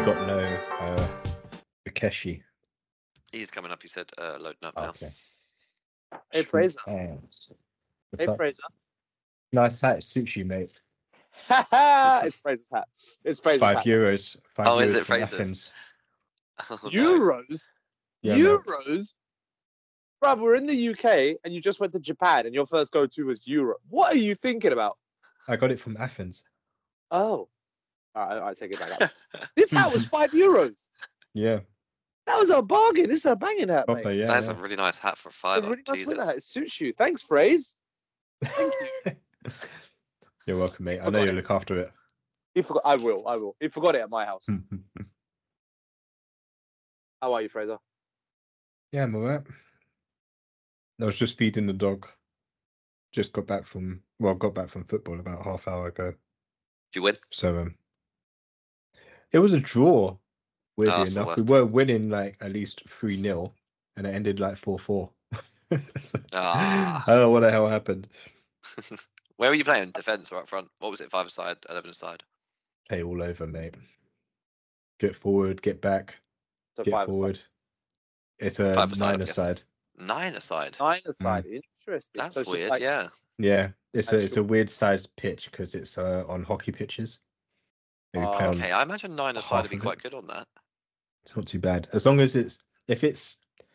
got no Akeshi. He's coming up. He said loading up now. Okay. Hey, Fraser. What's Hey, up? Fraser. Nice hat. It suits you, mate. It's Fraser's hat. It's Fraser's hat. €5. Oh, is €5 it from Fraser's? Athens. Oh, no. Euros? Yeah, mate. Euros? Bruv, we're in the UK and you just went to Japan and your first go-to was Euro. What are you thinking about? I got it from Athens. Oh. I take it back up. This hat was €5. Yeah. That was a bargain. This is a banging hat, Proper, mate. yeah. That's yeah. a really nice hat for a It's fiver. a really nice Jesus. winter hat. It suits you. Thanks, Fraser. Thank you. You're welcome, mate. I know Forgot you'll it. look after it. He forgot. I will. He forgot it at my house. How are you, Fraser? Yeah, I'm alright. I was just feeding the dog. Just got back from football about half hour ago. Did you win? So it was a draw, weirdly that's the enough. We worst. were winning like at least 3-0 and it ended like 4-4. So, Ah. I don't know what the hell happened. Where were you playing? Defence or up front? What was it? 5-a-side, 11-a-side? Play all over, mate. Get forward, get back, So get 5-a-side. forward. It's a 5-a-side, I'm 9-a-side. 9-a-side? 9-a-side. Interesting. That's So it's just weird, like- yeah. Yeah, it's a Actual- weird sized pitch because it's on hockey pitches. Maybe play on- Okay, I imagine 9-a-side would be half of quite good on that. It's not too bad. As long as if it's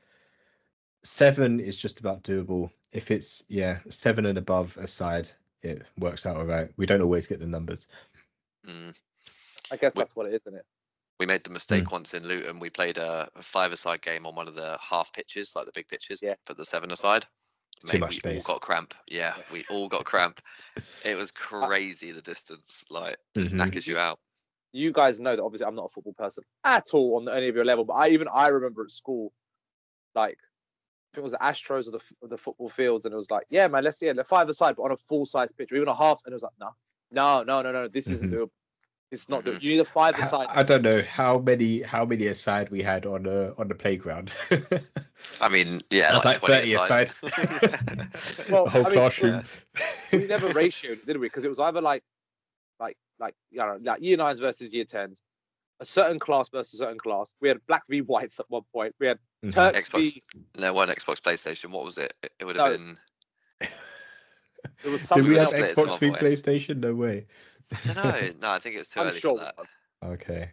7 is just about doable. If it's 7 and above a side, it works out all right. We don't always get the numbers. Mm. I guess that's what it is, isn't it? We made the mistake once in Luton. We played a 5-a-side game on one of the half pitches, like the big pitches, Yeah. but the 7-a-side. Too much we space. all got cramp. Yeah, we all got cramp. It was crazy, the distance. Like, just knackers you out. You guys know that obviously I'm not a football person at all on any of your level, but I remember at school, like, I think it was the Astros of the football fields, and it was like, yeah, man, let's 5-a-side, but on a full-size pitch, or even a half, and it was like, no, this isn't doable. It's not doable. You need a 5-a-side. I don't know how many aside we had on the playground. I mean, yeah, That's like 20 30 aside. Well, the whole I mean, classroom. We never ratioed, did we? Because it was either like you know, like year 9s versus year 10s, a certain class versus a certain class. We had black v whites at one point. We had Turks v. No, one Xbox, PlayStation. What was it? It would have been. There was Did something we have else. split at Xbox some v point. PlayStation? No way. I don't know. No, I think it was too I'm early sure. for that. Okay.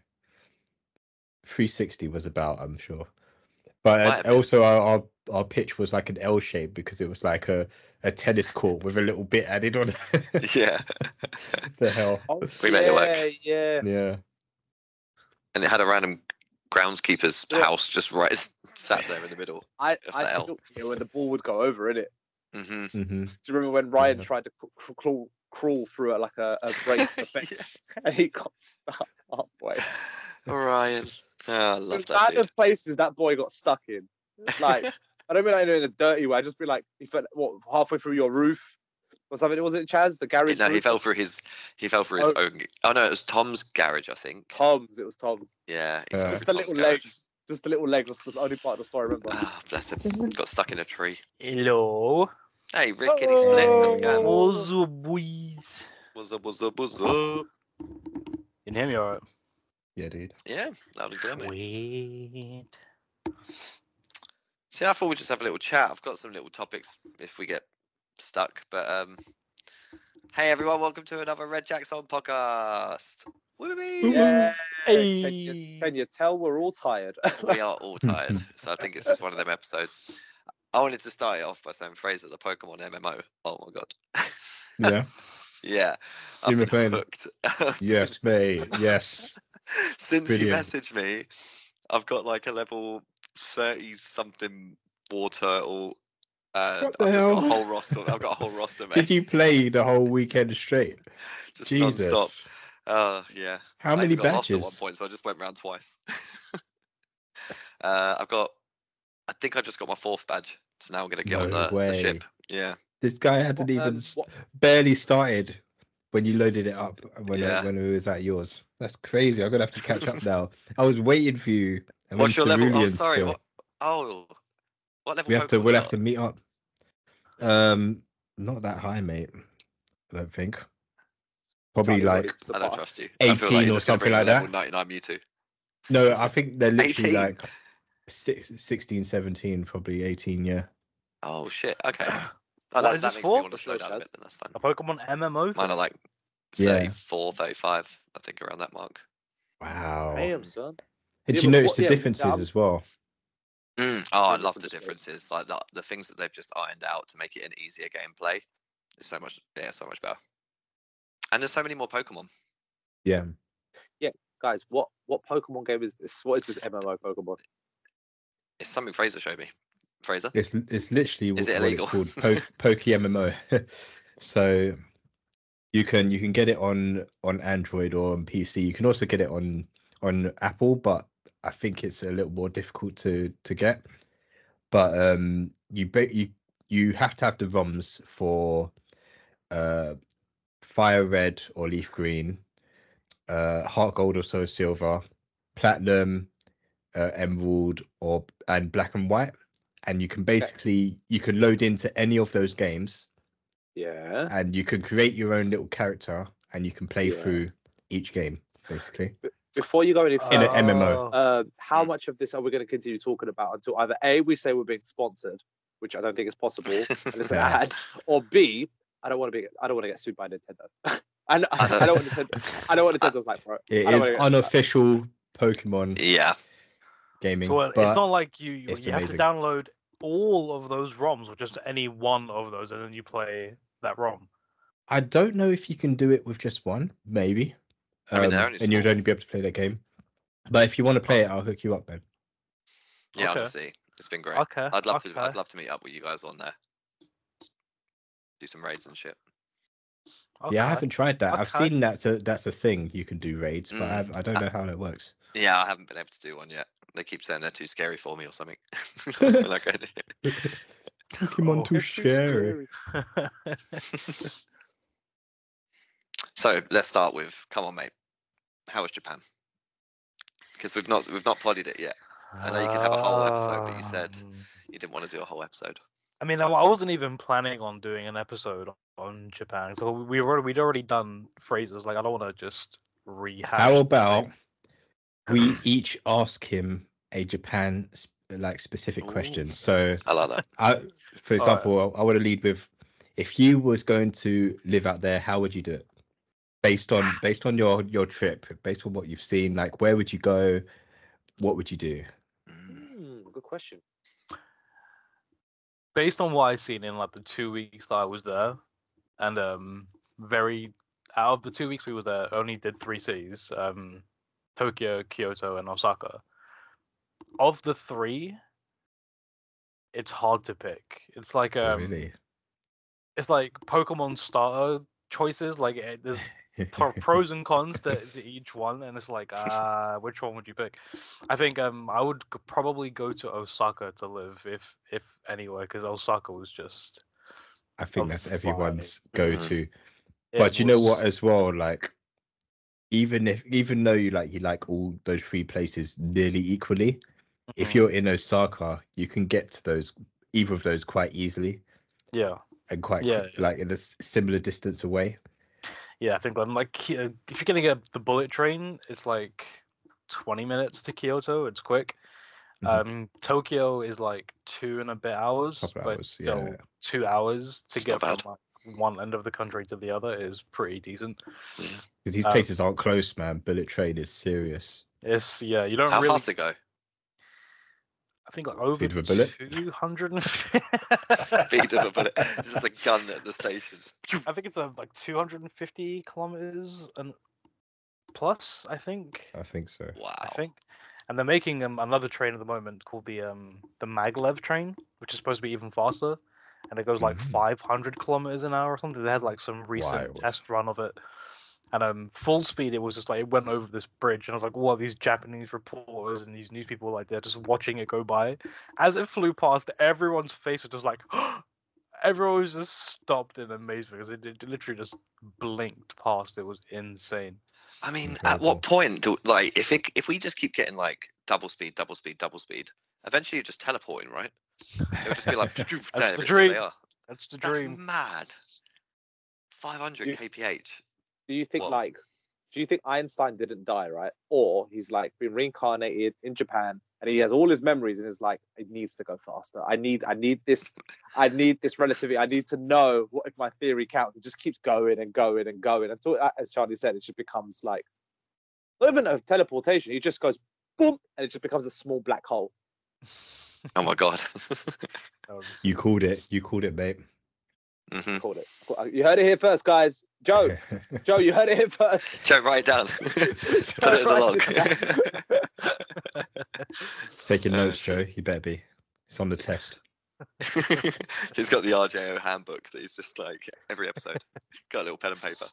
360 was about, I'm sure. Might But have been. also our pitch was like an L shape because it was like a tennis court with a little bit added on. Yeah. The hell. Oh, We made it work. Yeah. Yeah. And it had a random groundskeeper's Yeah. house just right sat there in the middle. I If that still when the ball would go over, innit? hmm hmm Do you remember when Ryan Yeah. tried to crawl through like a break the fence and he got stuck halfway? Ryan. Oh, I love The that kind dude. of places that boy got stuck in. Like, I don't mean like in a dirty way. I just be like, he fell halfway through your roof or something. Was it Chaz? The garage? No, he roof? fell through his Oh. own. Oh no, it was Tom's garage, I think. Tom's. It was Tom's. Yeah. He Yeah. fell Just through the Tom's little garage. legs. Just the little legs. That's the only part of the story I remember. Ah, bless him. Got stuck in a tree. Hello. Hey, Rick, Kitty Split. How's it going? What's up, boys? What's up? What's up? What's up? Can you hear me alright? Yeah, dude. Yeah, loud and clear, mate. Wait. See, I thought we'd just have a little chat. I've got some little topics if we get stuck. But hey everyone, welcome to another Red Jacks On podcast. Woo-wee. Yeah. Hey. Can you tell we're all tired? We are all tired, so I think it's just one of them episodes. I wanted to start it off by saying Fraser, the Pokemon MMO. Oh my god. Yeah. Yeah, You've I've been playing. hooked. Yes, mate. Yes. Since Brilliant. you messaged me, I've got like a level 30 something war turtle. And What the I've just got a hell? whole roster. I've got a whole roster, mate. Did you play the whole weekend straight? Just Jesus. non-stop. Yeah. How I many even got lost at one batches? point, so I just went round twice. I think I just got my 4th badge, so now I'm gonna get on No the ship. way. Yeah. This guy hadn't even What- barely started when you loaded it up when Yeah. when it was at yours. That's crazy. I'm gonna have to catch up now. I was waiting for you. I'm What's in your level? Oh, Cerulean sorry. still. What? Oh, what level? We'll have Pokemon you to got? meet up. Not that high, mate. I don't think. Probably Charlie like already I don't trust you. 18 I feel like you're or just gonna something bring like a level that. 99 Mewtwo. No, I think they're literally 18? like 16, 17, probably 18. Yeah. Oh shit. Okay. Oh, What that, is that this makes me for? want to slow down a bit. Then that's fine. A Pokemon MMO? Mine are like Yeah. 34, 35. I think around that mark. Wow. Damn, son. Did Yeah, you but notice what- the yeah, differences I'm- as well? Oh, I Really love the different story. differences. Like the things that they've just ironed out to make it an easier gameplay. It's so much, so much better. And there's so many more Pokemon. Yeah. Guys, what Pokemon game is this? What is this MMO Pokemon? It's something Fraser showed me. Fraser. It's literally Is it what illegal? it's called, Poke MMO. So you can get it on Android or on PC. You can also get it on Apple, but I think it's a little more difficult to get. But you have to have the ROMs for Fire Red or Leaf Green, Heart Gold or Soul Silver, Platinum, Emerald and Black and White, and you can basically you can load into any of those games, Yeah. and you can create your own little character, and you can play Yeah. through each game basically Before you go any in further, an MMO. how Mm. much of this are we going to continue talking about until either A, we say we're being sponsored, which I don't think is possible, and it's an Yeah. ad, or B, I don't want to get sued by Nintendo. I don't want Nintendo's like, bro. It I don't is wanna get- unofficial Pokemon Yeah. gaming, So but it's not like you it's have to amazing. download all of those ROMs or just any one of those, and then you play that ROM. I don't know if you can do it with just one, maybe. I mean, they're only and you'd small. only be able to play that game. But if you want to play it, I'll hook you up, man. Yeah, Okay. honestly, it's been great. Okay. I'd love to okay, meet up with you guys on there. Do some raids and shit. Yeah, I okay. haven't tried that. I've Okay. seen that's a thing you can do raids, but I don't know how that works. Yeah, I haven't been able to do one yet. They keep saying they're too scary for me or something. We're not going to- Pokemon Oh. too It's too scary. So let's start with. Come on, mate. How was Japan? Because we've not podied it yet. I know you could have a whole episode, but you said you didn't want to do a whole episode. I mean, I wasn't even planning on doing an episode on Japan. So we'd already done phrases. Like, I don't want to just rehash. How the about same- we each ask him a Japan specific question? Ooh. So, I like that. for example, I want to lead with, if you was going to live out there, how would you do it? Based on your trip, based on what you've seen, like where would you go? What would you do? Good question. Based on what I've seen in like the 2 weeks that I was there, and out of the 2 weeks we were there, only did 3 cities: Tokyo, Kyoto, and Osaka. Of the 3, it's hard to pick. It's like Really? it's like Pokemon starter choices. Like there's pros and cons to each one, and it's like which one would you pick? I think I would probably go to Osaka to live, if anywhere, because Osaka was just I think a that's vibe. everyone's go-to. It But you know what was- as well, like even though you like all those 3 places nearly equally, if Mhm. you're in Osaka, you can get to either of those quite easily yeah, and quite Yeah, like in a similar distance away. I think if you're gonna get the bullet train, it's like 20 minutes to Kyoto. It's quick. Tokyo is like 2 and a bit hours, Couple but hours, still yeah. 2 hours to It's get not from like one end of the country to the other is pretty decent. Because these Um, places aren't close, man. Bullet train is serious. You don't How really. fast to go? I think like over Speed of a bullet? 250. Speed of a bullet. It's just a gun at the station. I think it's like 250 kilometers and plus. I think. I think so. Wow. I think, and they're making another train at the moment called the Maglev train, which is supposed to be even faster, and it goes like 500 kilometers an hour or something. They had like some recent Wild. test run of it, and full speed it was just like it went over this bridge, and I was like, what, these Japanese reporters and these news people, like, they're just watching it go by. As it flew past, everyone's face was just like, everyone was just stopped in amazement because it literally just blinked past. It was insane. I mean, at Incredible. what point do if we just keep getting like double speed, eventually you're just teleporting, right? It'll just be like That's there the they dream. are. That's the That's dream. mad. 500 You- kph. Do you think What? like do you think Einstein didn't die, right? Or he's like been reincarnated in Japan and he has all his memories and is like, it needs to go faster. I need this relativity. I need to know what if my theory counts. It just keeps going and going and going until, as Charlie said, it just becomes like not even a teleportation. He just goes boom and it just becomes a small black hole. Oh my god. You called it. You called it, mate. Hmm. Called it. You heard it here first, guys. Joe, you heard it here first. Joe, write it down. Put it in the log. Taking notes, Joe. You better be. It's on the test. He's got the RJO handbook that he's just like every episode. Got a little pen and paper.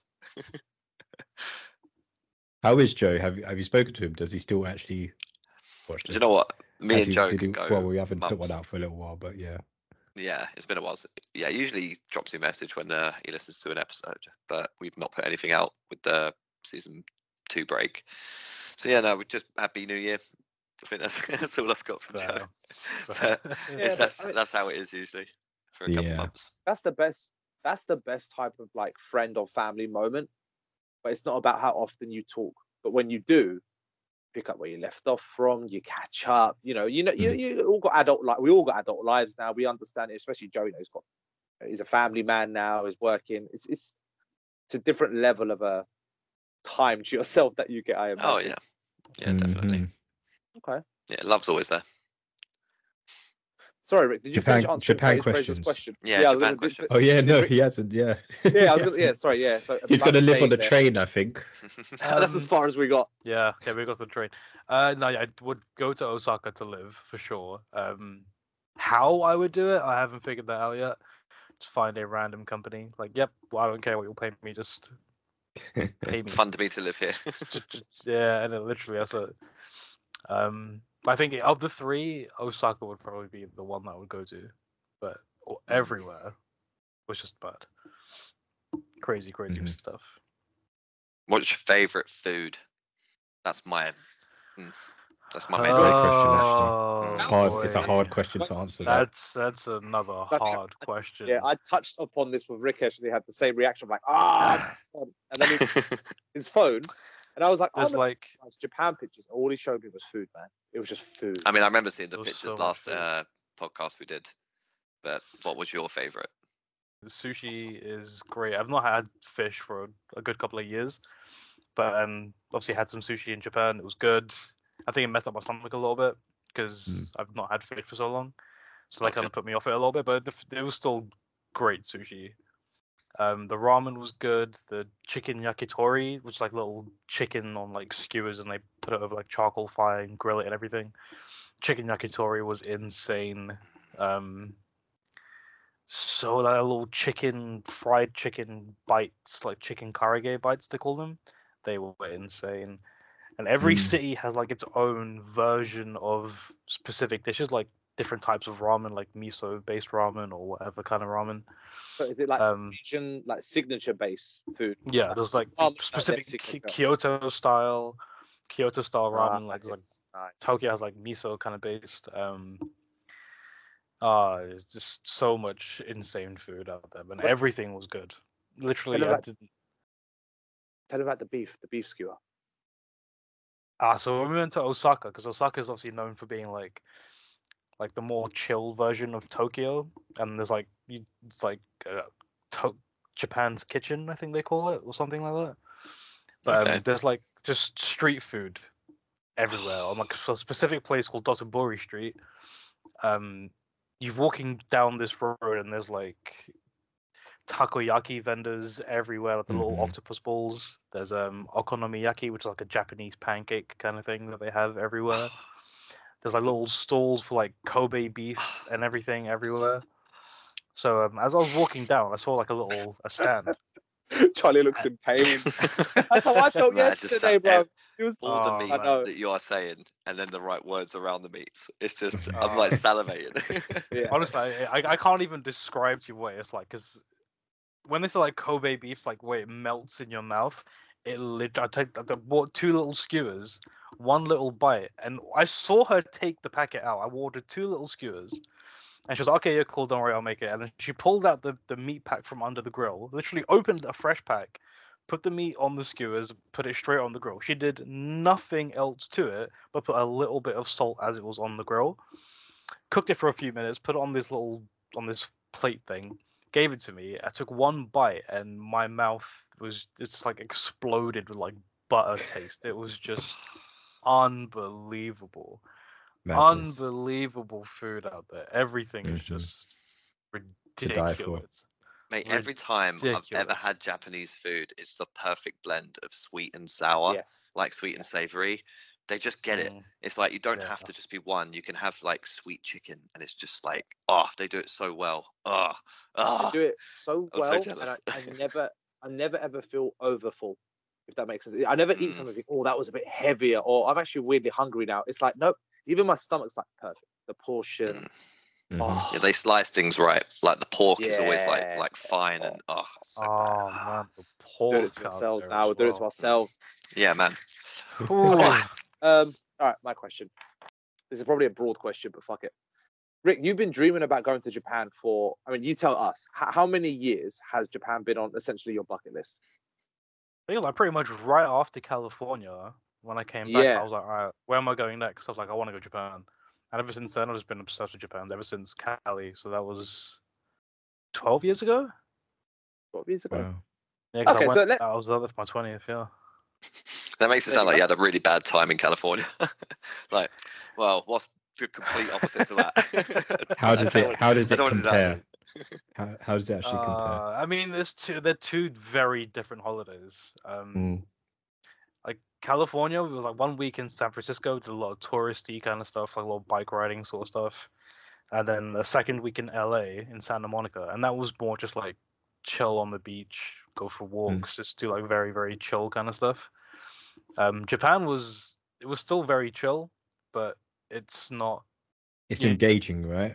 How is Joe? Have you spoken to him? Does he still actually watch Do it? you know what? Me Has and Joe did can he- go. Well, we haven't put months. one out for a little while, but yeah. Yeah, it's been a while. Yeah, usually he drops you a message when he listens to an episode, but we've not put anything out with the season 2 break. So yeah, no, we just happy New Year. I think that's all I've got from Joe. But Yeah, but I mean- that's how it is usually for a couple Yeah. months. That's the best type of like friend or family moment. But it's not about how often you talk. But when you do, pick up where you left off from, you catch up, you all got we all got adult lives now. We understand it, especially Joe, he's a family man now, he's working. It's a different level of a time to yourself that you get, I imagine. Oh yeah. Yeah, definitely. Mhm. Okay. Yeah, love's always there. Sorry, Rick, did you Japan- finish answering Japan Fraser's questions. question? Yeah, I was Japan gonna- question. Oh yeah, no, Rick- he hasn't. Yeah. Yeah, sorry, yeah. So He's like gonna live on staying the there. train, I think. That's as far as we got. Yeah, okay, we got the train. No, I would go to Osaka to live for sure. How I would do it, I haven't figured that out yet. Just find a random company. Like, yep, well, I don't care what you'll pay me, just pay me. Fun to me to live here. Yeah, and literally that's it. I think of the 3, Osaka would probably be the one that I would go to, but everywhere was just bad. Crazy Mhm. stuff. What's your favourite food? That's my main Great question. question, actually. Oh, It's hard. It's a boy. hard question to answer. That. That's another That's- hard question. Yeah, I touched upon this with Rick. Actually, had the same reaction, like and then his phone, and I was like, There's oh, like it's Japan pictures. All he showed me was food, man. It was just food. I mean, I remember seeing the There was pictures so much last food. podcast we did. But what was your favourite? sushi is great. I've not had fish for a good couple of years, but obviously had some sushi in Japan. It was good. I think it messed up my stomach a little bit because I've not had fish for so long, so that kind of put me off it a little bit. But it was still great sushi. The ramen was good. The chicken yakitori, which is like little chicken on like skewers, and they put it over like charcoal fire and grill it and everything. Chicken yakitori was insane. So like little fried chicken bites, like chicken karage bites, they call them. They were insane. And every city has like its own version of specific dishes, like different types of ramen, like miso-based ramen or whatever kind of ramen. So is it like Um, Asian, like signature based food? Yeah, there's like ramen, like specific their signature. Kyoto style ramen. Like there's like Nice. Tokyo has like miso kind of based. It's just so much insane food out there, but But- everything was good. Literally, Tell I about- didn't. Tell me about the beef skewer. So when we went to Osaka, because Osaka is obviously known for being like the more chill version of Tokyo, and there's like it's like Japan's kitchen, I think they call it, or something like that. But Okay. there's like just street food everywhere on like a specific place called Dotonbori Street. You're walking down this road and there's like takoyaki vendors everywhere, like the little Mhm. octopus balls. There's okonomiyaki, which is like a Japanese pancake kind of thing that they have everywhere. There's like little stalls for like Kobe beef and everything everywhere. So as I was walking down, I saw like a stand. Charlie looks in pain. That's how I felt Nah, just yesterday, sat bro. It was All the Oh, meat I know. that you are saying, and then the right words around the meats. It's just Oh. I'm like salivating. yeah. Honestly, I can't even describe to you what it's like, because when they say like Kobe beef, like where it melts in your mouth, I bought 2 little skewers, 1 little bite, and I saw her take the packet out. I ordered 2 little skewers, and she was like, "Okay, yeah, cool, don't worry, I'll make it." And then she pulled out the meat pack from under the grill, literally opened a fresh pack, put the meat on the skewers, put it straight on the grill. She did nothing else to it but put a little bit of salt as it was on the grill. Cooked it for a few minutes, put it on this plate thing, gave it to me. I took one bite and my mouth it's like exploded with like butter taste. It was just unbelievable. Madness. Unbelievable food out there. Everything is Mhm. just To die for. ridiculous. Mate, every time I've ever Ridiculous. had Japanese food, it's the perfect blend of sweet and sour, Yes. like sweet and savory. They just get it. Mm. It's like you don't Yeah. have to just be one. You can have like sweet chicken, and it's just like, oh, they do it so well. Oh, They oh. do it so I'm so well, and jealous. I never ever feel overfull, if that makes sense. I never eat Mm. something and think, oh, that was a bit heavier, or I'm actually weirdly hungry now. It's like, nope, even my stomach's like perfect. The portion. Mhm. Oh, Yeah, they slice things right. Like the pork is always yeah. like fine and oh, so good. Oh man, the Doing pork it to out ourselves there now. as We're doing it to well. ourselves. Yeah, man. Ooh. All right, my question. This is probably a broad question, but fuck it. Rick, you've been dreaming about going to Japan for, I mean, you tell us, how many years has Japan been on essentially your bucket list? I think like pretty much right after California, when I came back, Yeah. I was like, all right, where am I going next? I was like, I want to go to Japan. And ever since then, I've just been obsessed with Japan. Ever since Cali, so that was 12 years ago. 12 years ago. Wow. Yeah, because Okay, so let's. I was there for my 20th. Yeah. That makes it There sound you like go. you had a really bad time in California. Like, well, what's the complete opposite to that? How does it I don't wanna do that. compare? How does it actually compare? I mean, they're two very different holidays. Mm. Like California, we were like 1 week in San Francisco, did a lot of touristy kind of stuff, like a lot of bike riding sort of stuff. And then the second week in LA in Santa Monica, and that was more just like chill on the beach, go for walks, just do like very, very chill kind of stuff. Japan was still very chill, but it's not. It's Yeah. engaging, right?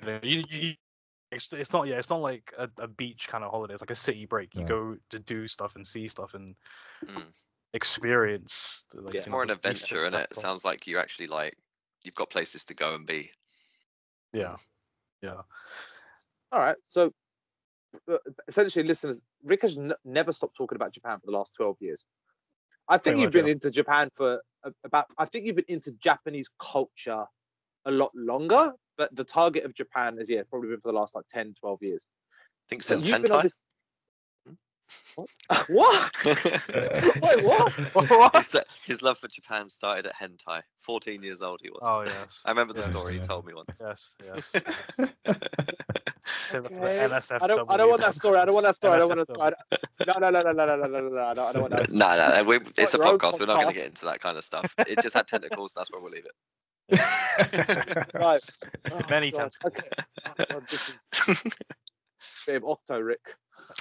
It's not like a beach kind of holiday. It's like a city break. You No. go to do stuff and see stuff and Mm. experience. Like, Yeah. It's more an the beach adventure, and isn't it? It stuff. sounds like you actually like you've got places to go and be. Yeah, yeah. All right. So essentially, listeners, Rick has never stopped talking about Japan for the last 12 years. I think Pretty you've much, been yeah. into Japan for I think you've been into Japanese culture a lot longer, but the target of Japan is, probably been for the last like 10, 12 years. I think So since you've been on hentai. this. What? Wait, what? His love for Japan started at hentai. 14 years old he was. Oh yes. I remember the Yes. story you told me once. Yes, yes. Save that for the Okay. NSFW I don't want that story. I don't want that story. I don't want that story. NSFW. No. I don't want that. No, it's a your own podcast. We're not going to podcast. get into that kind of stuff. It just had tentacles. That's where we'll leave it. Right. Oh, Many God. tentacles. Okay. Oh, God, this is a bit of Octo, Rick.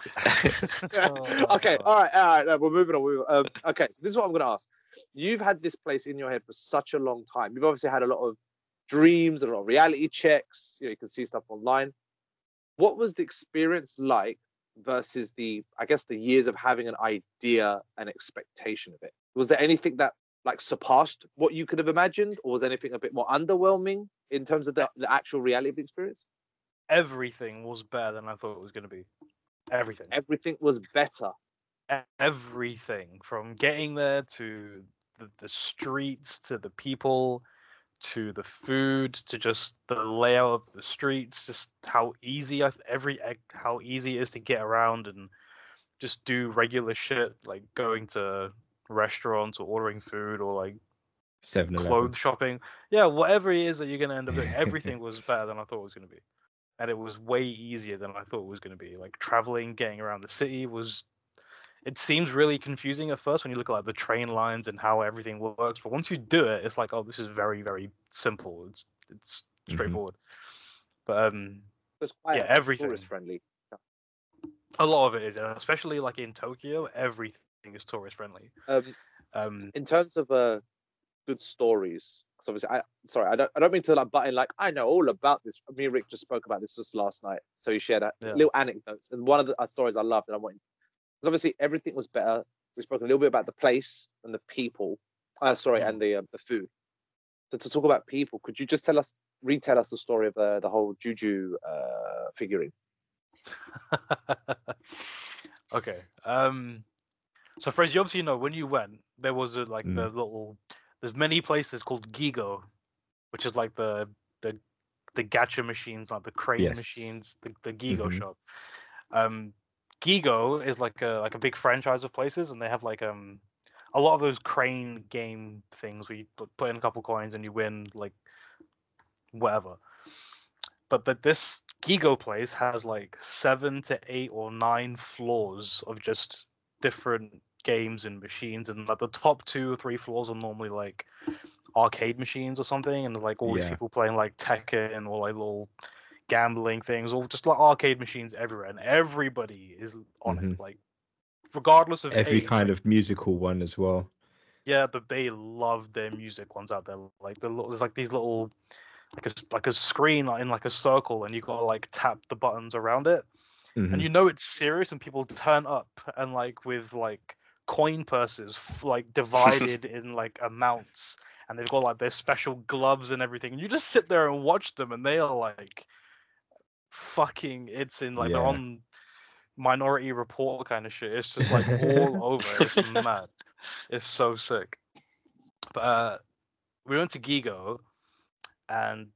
Oh, Okay. All right. No, we're moving on. Okay. So this is what I'm going to ask. You've had this place in your head for such a long time. You've obviously had a lot of dreams, a lot of reality checks. You can see stuff online. What was the experience like versus the years of having an idea and expectation of it? Was there anything that like surpassed what you could have imagined, or was anything a bit more underwhelming in terms of the actual reality of the experience? Everything was better than I thought it was going to be. Everything. Everything was better. Everything from getting there to the streets to the people to the food to just the layout of the streets, just how easy how easy it is to get around and just do regular shit like going to restaurants or ordering food or like 7-Eleven. clothes shopping. Yeah, whatever it is that you're gonna end up doing, everything was better than I thought it was gonna be. And it was way easier than I thought it was gonna be. Like traveling, getting around the city it seems really confusing at first when you look at like the train lines and how everything works, but once you do it, it's like, oh, this is very, very simple. It's straightforward. But It's quite yeah, everything. tourist friendly. A lot of it is, especially like in Tokyo, everything is tourist friendly. In terms of good stories, because obviously I don't mean to like butt in like I know all about this. Me and Rick just spoke about this just last night, so he shared little anecdotes, and one of the stories I loved, and I wanted. Because obviously everything was better. We spoke a little bit about the place and the people. And the food. So to talk about people, could you just retell us the story of the whole Juju figurine? Okay. So, for as you obviously know, when you went, there was like Mm. the little. There's many places called Gigo, which is like the gacha machines, like the crane Yes. machines, the Gigo Mhm. shop. Gigo is like a big franchise of places, and they have like a lot of those crane game things where you put in a couple coins and you win like whatever. But this Gigo place has like 7 to 8 or 9 floors of just different games and machines, and like the top 2 or 3 floors are normally like arcade machines or something, and there's like all these Yeah. people playing like Tekken or like little gambling things, or just like arcade machines everywhere, and everybody is on it, Mhm. like regardless of Every age. kind Like, of musical one as well. yeah, but they love their music ones out there. Like there's like these little like a screen in like a circle, and you gotta like tap the buttons around it, and Mhm. you know it's serious, and people turn up and like with like coin purses like divided in like amounts, and they've got like their special gloves and everything, and you just sit there and watch them, and they are like fucking it's in like they're Yeah. on Minority Report kind of shit. It's just like all over. It's mad. It's so sick. But we went to Gigo, and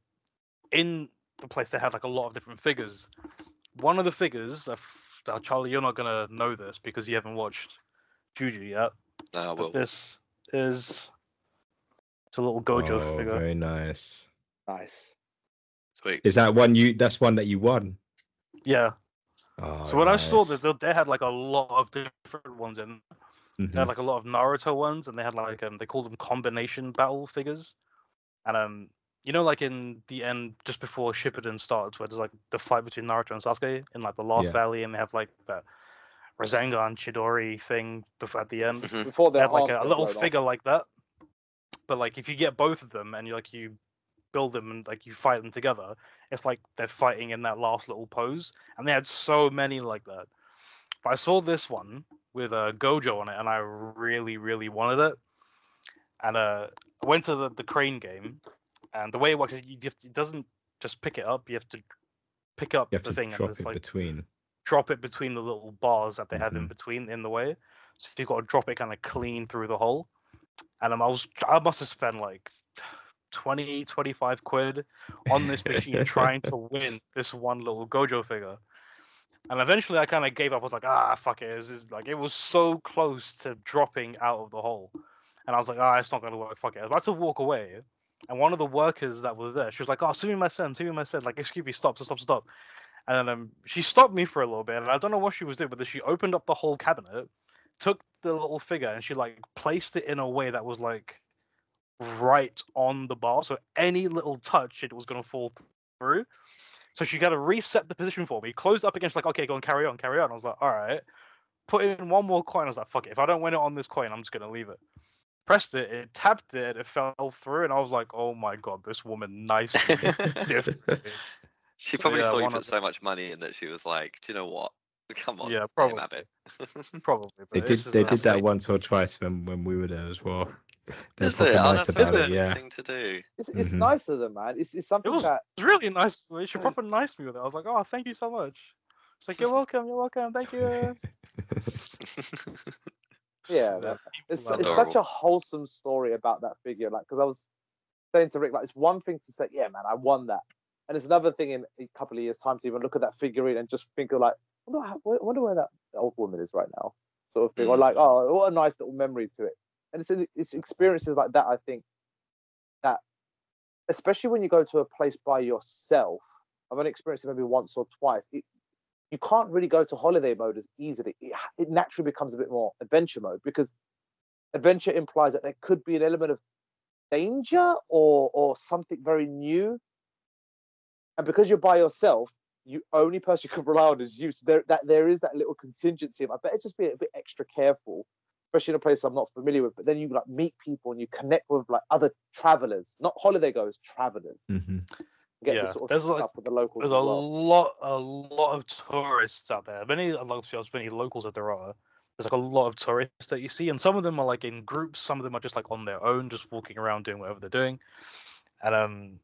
in the place they had like a lot of different figures. One of the figures that Charlie, you're not gonna know this because you haven't watched Juju yet. No, But well, this is it's a little Gojo Oh, figure. very nice. Nice. sweet. Is that one you? That's one that you won. Yeah. Oh, So when I saw nice. this, they had like a lot of different ones in. They Mhm. had like a lot of Naruto ones, and they had like they called them combination battle figures. And you know, like in the end, just before Shippuden starts, where there's like the fight between Naruto and Sasuke in like the Lost Yeah. Valley, and they have like that Rasengan Chidori thing before at the end. Mhm. Before They their had like arms a get little blown off. figure like that. But like if you get both of them and you build them and like you fight them together, it's like they're fighting in that last little pose. And they had so many like that. But I saw this one with a Gojo on it, and I really, really wanted it. And I went to the crane game, and the way it works is it doesn't just pick it up. You have to pick up You have the to thing and drop there's it like between. drop it between the little bars that they have in Mhm. between in the way. So you've got to drop it kind of clean through the hole. And I must have spent like 20, 25 quid on this machine trying to win this one little Gojo figure. And eventually I kind of gave up. I was like, fuck it. It was so close to dropping out of the hole. And I was like, it's not going to work. Fuck it. I was about to walk away. And one of the workers that was there, she was like, sue me my son, sue me my son. Like, excuse me, stop. And then she stopped me for a little bit. And I don't know what she was doing, but she opened up the whole cabinet, took the little figure, and she like placed it in a way that was like right on the bar. So any little touch, it was going to fall through. So she got to reset the position for me, closed up against like, okay, go on, carry on, carry on. I was like, all right. Put in one more coin. I was like, fuck it. If I don't win it on this coin, I'm just gonna leave it. Pressed it, it tapped it, it fell through, and I was like, oh my god, this woman nicely diffed me. She So probably yeah, saw you one put of so much money in that she was like, "Do you know what? Come on, yeah, let him have it." probably. They But did. this is They That's did that sweet. once or twice when we were there as well. They're Is it? proper Oh, nice that's such about a it. sweet Yeah. thing to do. It's Mhm. nice of them, man. It's it something was that really nice. She proper nice me with it. I was like, oh, thank you so much. It's like, you're welcome, thank you. yeah, Yeah, man. people are It's such Adorable. a wholesome story about that figure. Like, because I was saying to Rick, like, it's one thing to say, yeah, man, I won that, and it's another thing in a couple of years' time to even look at that figurine and just think of like, wonder where that old woman is right now, sort of thing, or like, Mhm. oh, what a nice little memory to it. And it's experiences like that. I think that, especially when you go to a place by yourself, I've only experienced it maybe once or twice. You can't really go to holiday mode as easily. It naturally becomes a bit more adventure mode because adventure implies that there could be an element of danger or something very new. And because you're by yourself, you only person you can rely on is you. So there is that little contingency of I better just be a bit extra careful, especially in a place I'm not familiar with. But then you like meet people and you connect with like other travelers, not holiday goers, travelers. Mhm. Get the yeah. sort of There's like stuff with the locals there's as well. a lot of tourists out there. Many locals as there are. There's like a lot of tourists that you see, and some of them are like in groups. Some of them are just like on their own, just walking around doing whatever they're doing. And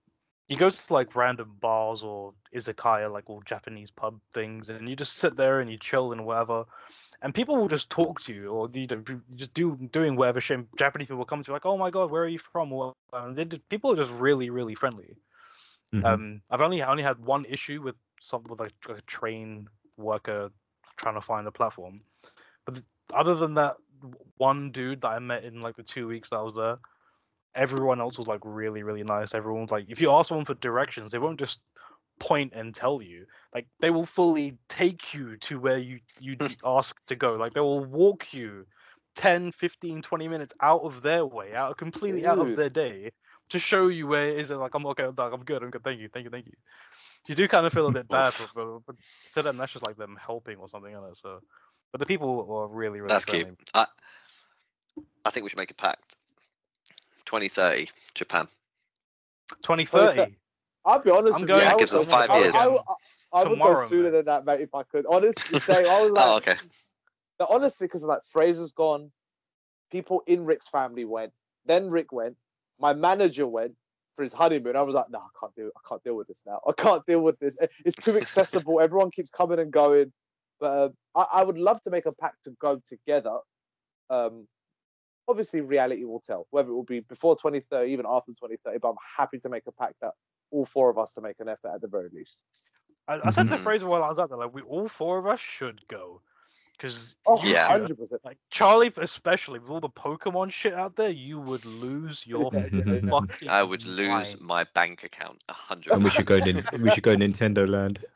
you go to like random bars or izakaya, like all Japanese pub things, and you just sit there and you chill and whatever, and people will just talk to you, or you know, just doing whatever shit. Japanese people come to you like, "Oh my god, where are you from?" Or and people are just really really friendly. Mhm. I've only had one issue with like a train worker trying to find a platform, but other than that, one dude that I met in like the 2 weeks that I was there, everyone else was like really really nice. Everyone was like, if you ask someone for directions, they won't just point and tell you. Like they will fully take you to where you ask to go. Like they will walk you 10, 15, 20 minutes out of their way, completely out of Dude. their day to show you where it is. Like I'm okay, I'm good, thank you, thank you, thank you. You do kind of feel a bit bad, Oof. but to them that's just like them helping or something like that. So, but the people were really really That's cute. friendly. I think we should make a pact. 2030, Japan. 2030. I'll be honest I'm with going. you. Yeah, I it would gives go. us I want to 5 go years. again I would go tomorrow, sooner man. than that, mate, if I could. Honestly, say I was like, Oh, okay. honestly, because like Fraser's gone, people in Rick's family went, then Rick went, my manager went for his honeymoon. I was like, no, I can't do it. I can't deal with this now. I can't deal with this. It's too accessible. Everyone keeps coming and going. But I would love to make a pact to go together. Obviously, reality will tell whether it will be before 2030, even after 2030. But I'm happy to make a pact that all four of us to make an effort at the very least. I said to Mhm. Fraser while I was out there, like, we all four of us should go. Because Oh, you Yeah. 100%. like Charlie, especially with all the Pokemon shit out there, you would lose your Yeah. fucking I would lose mind. my bank account 100%. And we should go. We should go Nintendo Land.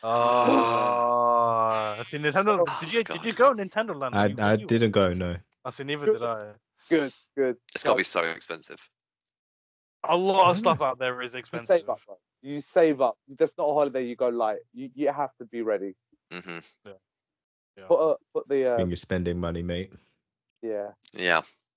See, Nintendo. Oh, Did you God. go Nintendo Land? I didn't go. No. I see. Neither Good, did I. good. It's got to No, be so expensive. A lot I of don't know. stuff out there is you expensive. save up, bro. You save up. That's not a holiday you go light. You have to be ready. Hmm. Yeah. Put the When you're spending money, mate. yeah. Yeah.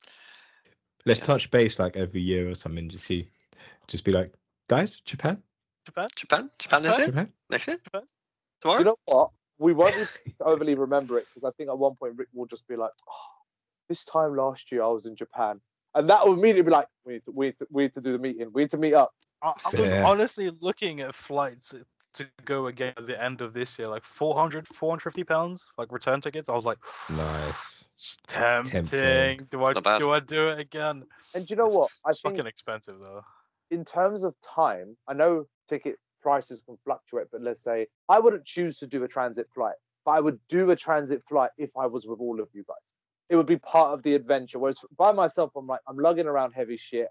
Let's Yeah. touch base like every year or something. Just be like, guys, Japan, Japan. Japan this year? Japan. Next year? Japan? Do Tomorrow? you know what? We won't need to overly remember it because I think at one point Rick will just be like, oh, "This time last year I was in Japan," and that will immediately be like, we need to do the meeting. We need to meet up." I was Fair. honestly looking at flights to go again at the end of this year, like 450 pounds, like return tickets. I was like, Nice. it's tempting. Tempting. Do I It's not bad. do I do it again? And do you know It's what? I think fucking expensive though. in terms of time, I know ticket prices can fluctuate, but let's say I wouldn't choose to do a transit flight, but I would do a transit flight if I was with all of you guys. It would be part of the adventure. Whereas by myself, I'm like, I'm lugging around heavy shit.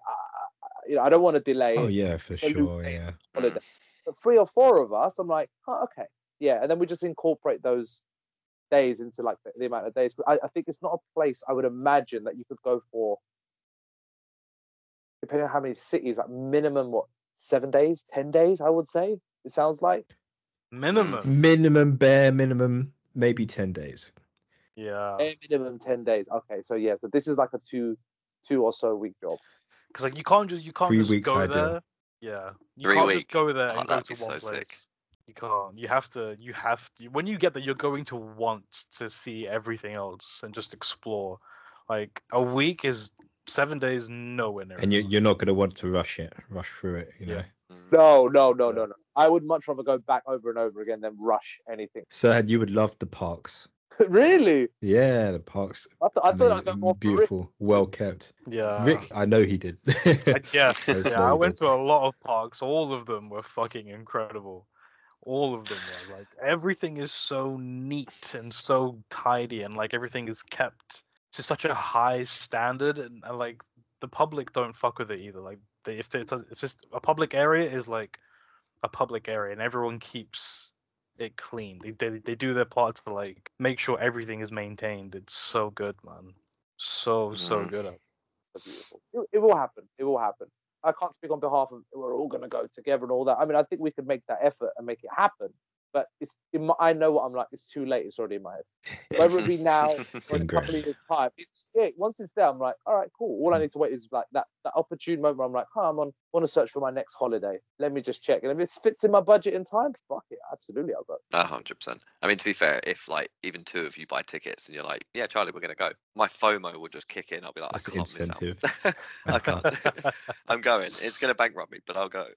I don't want to delay Oh it. yeah, for I lose sure. days Yeah. on holiday. But 3 or 4 of us, I'm like, oh, okay, yeah. And then we just incorporate those days into like the amount of days. I think it's not a place I would imagine that you could go for, depending on how many cities, like minimum what 7 days, 10 days, I would say. It sounds like Minimum. Minimum, bare minimum, maybe 10 days. Yeah. minimum 10 days. Okay, so yeah, so this is like a two or so week job. Because like you can't 3 just weeks go ideal. there. Yeah. You 3 can't just week. go there Oh, and go that'd to be one so place. sick. You can't. You have to. When you get there, you're going to want to see everything else and just explore. Like a week is 7 days, nowhere near And enough. you're not going to want to rush through it, you know. Yeah. Mm. No. I would much rather go back over and over again than rush anything. So you would love the parks. Really? Yeah, the parks. I thought I'd go more for Rick. Beautiful, well kept. Yeah. Rick, I know he did. Yeah. There's Yeah. no I he went did. to a lot of parks. All of them were fucking incredible. All of them were like everything is so neat and so tidy and like everything is kept to such a high standard and like the public don't fuck with it either. Like if it's just a public area is like a public area and everyone keeps it clean. They do their part to like make sure everything is maintained. It's so good, man. So Mm. good. Beautiful. It will happen. It will happen. I can't speak on behalf of we're all going to go together and all that. I mean, I think we could make that effort and make it happen. but I know what I'm like. It's too late. It's already in my head. Whether it be now or in a couple of years' time, once it's there, I'm like, all right, cool. All I need to wait is like that opportune moment where I'm like, I want to search for my next holiday. Let me just check, and if it fits in my budget in time, fuck it, absolutely, I'll go. 100%. I mean, to be fair, if like even two of you buy tickets and you're like, yeah, Charlie, we're gonna go, my FOMO will just kick in. I'll be like, That's I can't incentive. miss out. I can't. I'm going. It's gonna bankrupt me, but I'll go.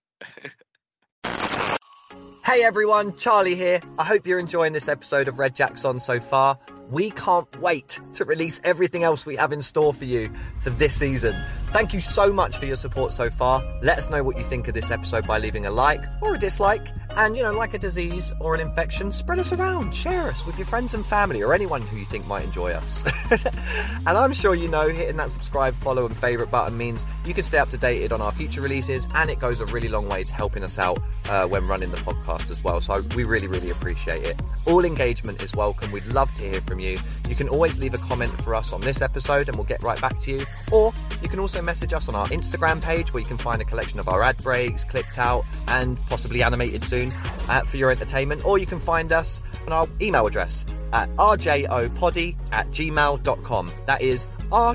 Hey everyone, Charlie here. I hope you're enjoying this episode of Red Jacks On so far. We can't wait to release everything else we have in store for you for this season. Thank you so much for your support so far. Let us know what you think of this episode by leaving a like or a dislike. And, like a disease or an infection, spread us around. Share us with your friends and family or anyone who you think might enjoy us. And I'm sure hitting that subscribe, follow and favourite button means you can stay up to date on our future releases, and it goes a really long way to helping us out when running the podcast as well. So we really, really appreciate it. All engagement is welcome. We'd love to hear from you. You can always leave a comment for us on this episode and we'll get right back to you. Or you can also message us on our Instagram page, where you can find a collection of our ad breaks, clipped out and possibly animated soon for your entertainment. Or you can find us on our email address at rjopoddy@gmail.com. That is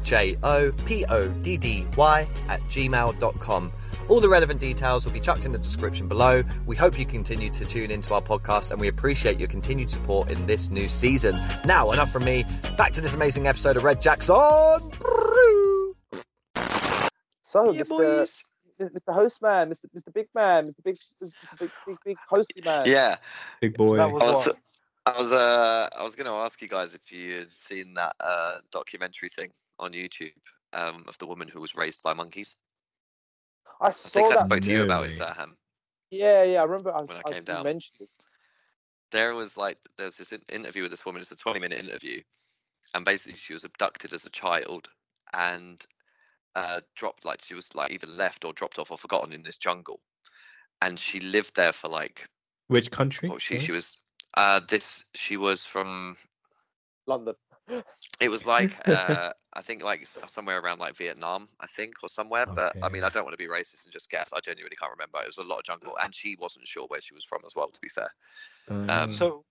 rjopoddy@gmail.com. All the relevant details will be chucked in the description below. We hope you continue to tune into our podcast, and we appreciate your continued support in this new season. Now, enough from me. Back to this amazing episode of Red Jacks On. So, Yeah, Mr. boys. Mr. Host Man, Mr. Big Man, Mr. Big Hosty Man. Yeah. Big boy. That was what? I was going to ask you guys if you had seen that documentary thing on YouTube of the woman who was raised by monkeys. I I think I saw that. spoke to you No about way. it, Saham. Yeah, I remember. When I came down. mentioned it. There's this interview with this woman. It's a 20-minute interview, and basically she was abducted as a child and dropped, like she was like either left or dropped off or forgotten in this jungle, and she lived there for like Which country? she was she was from London. it was like I think like somewhere around like Vietnam, I think, or somewhere. But I mean, I Okay. don't want to be racist and just guess. I genuinely can't remember. It was a lot of jungle, and she wasn't sure where she was from as well. To be fair, So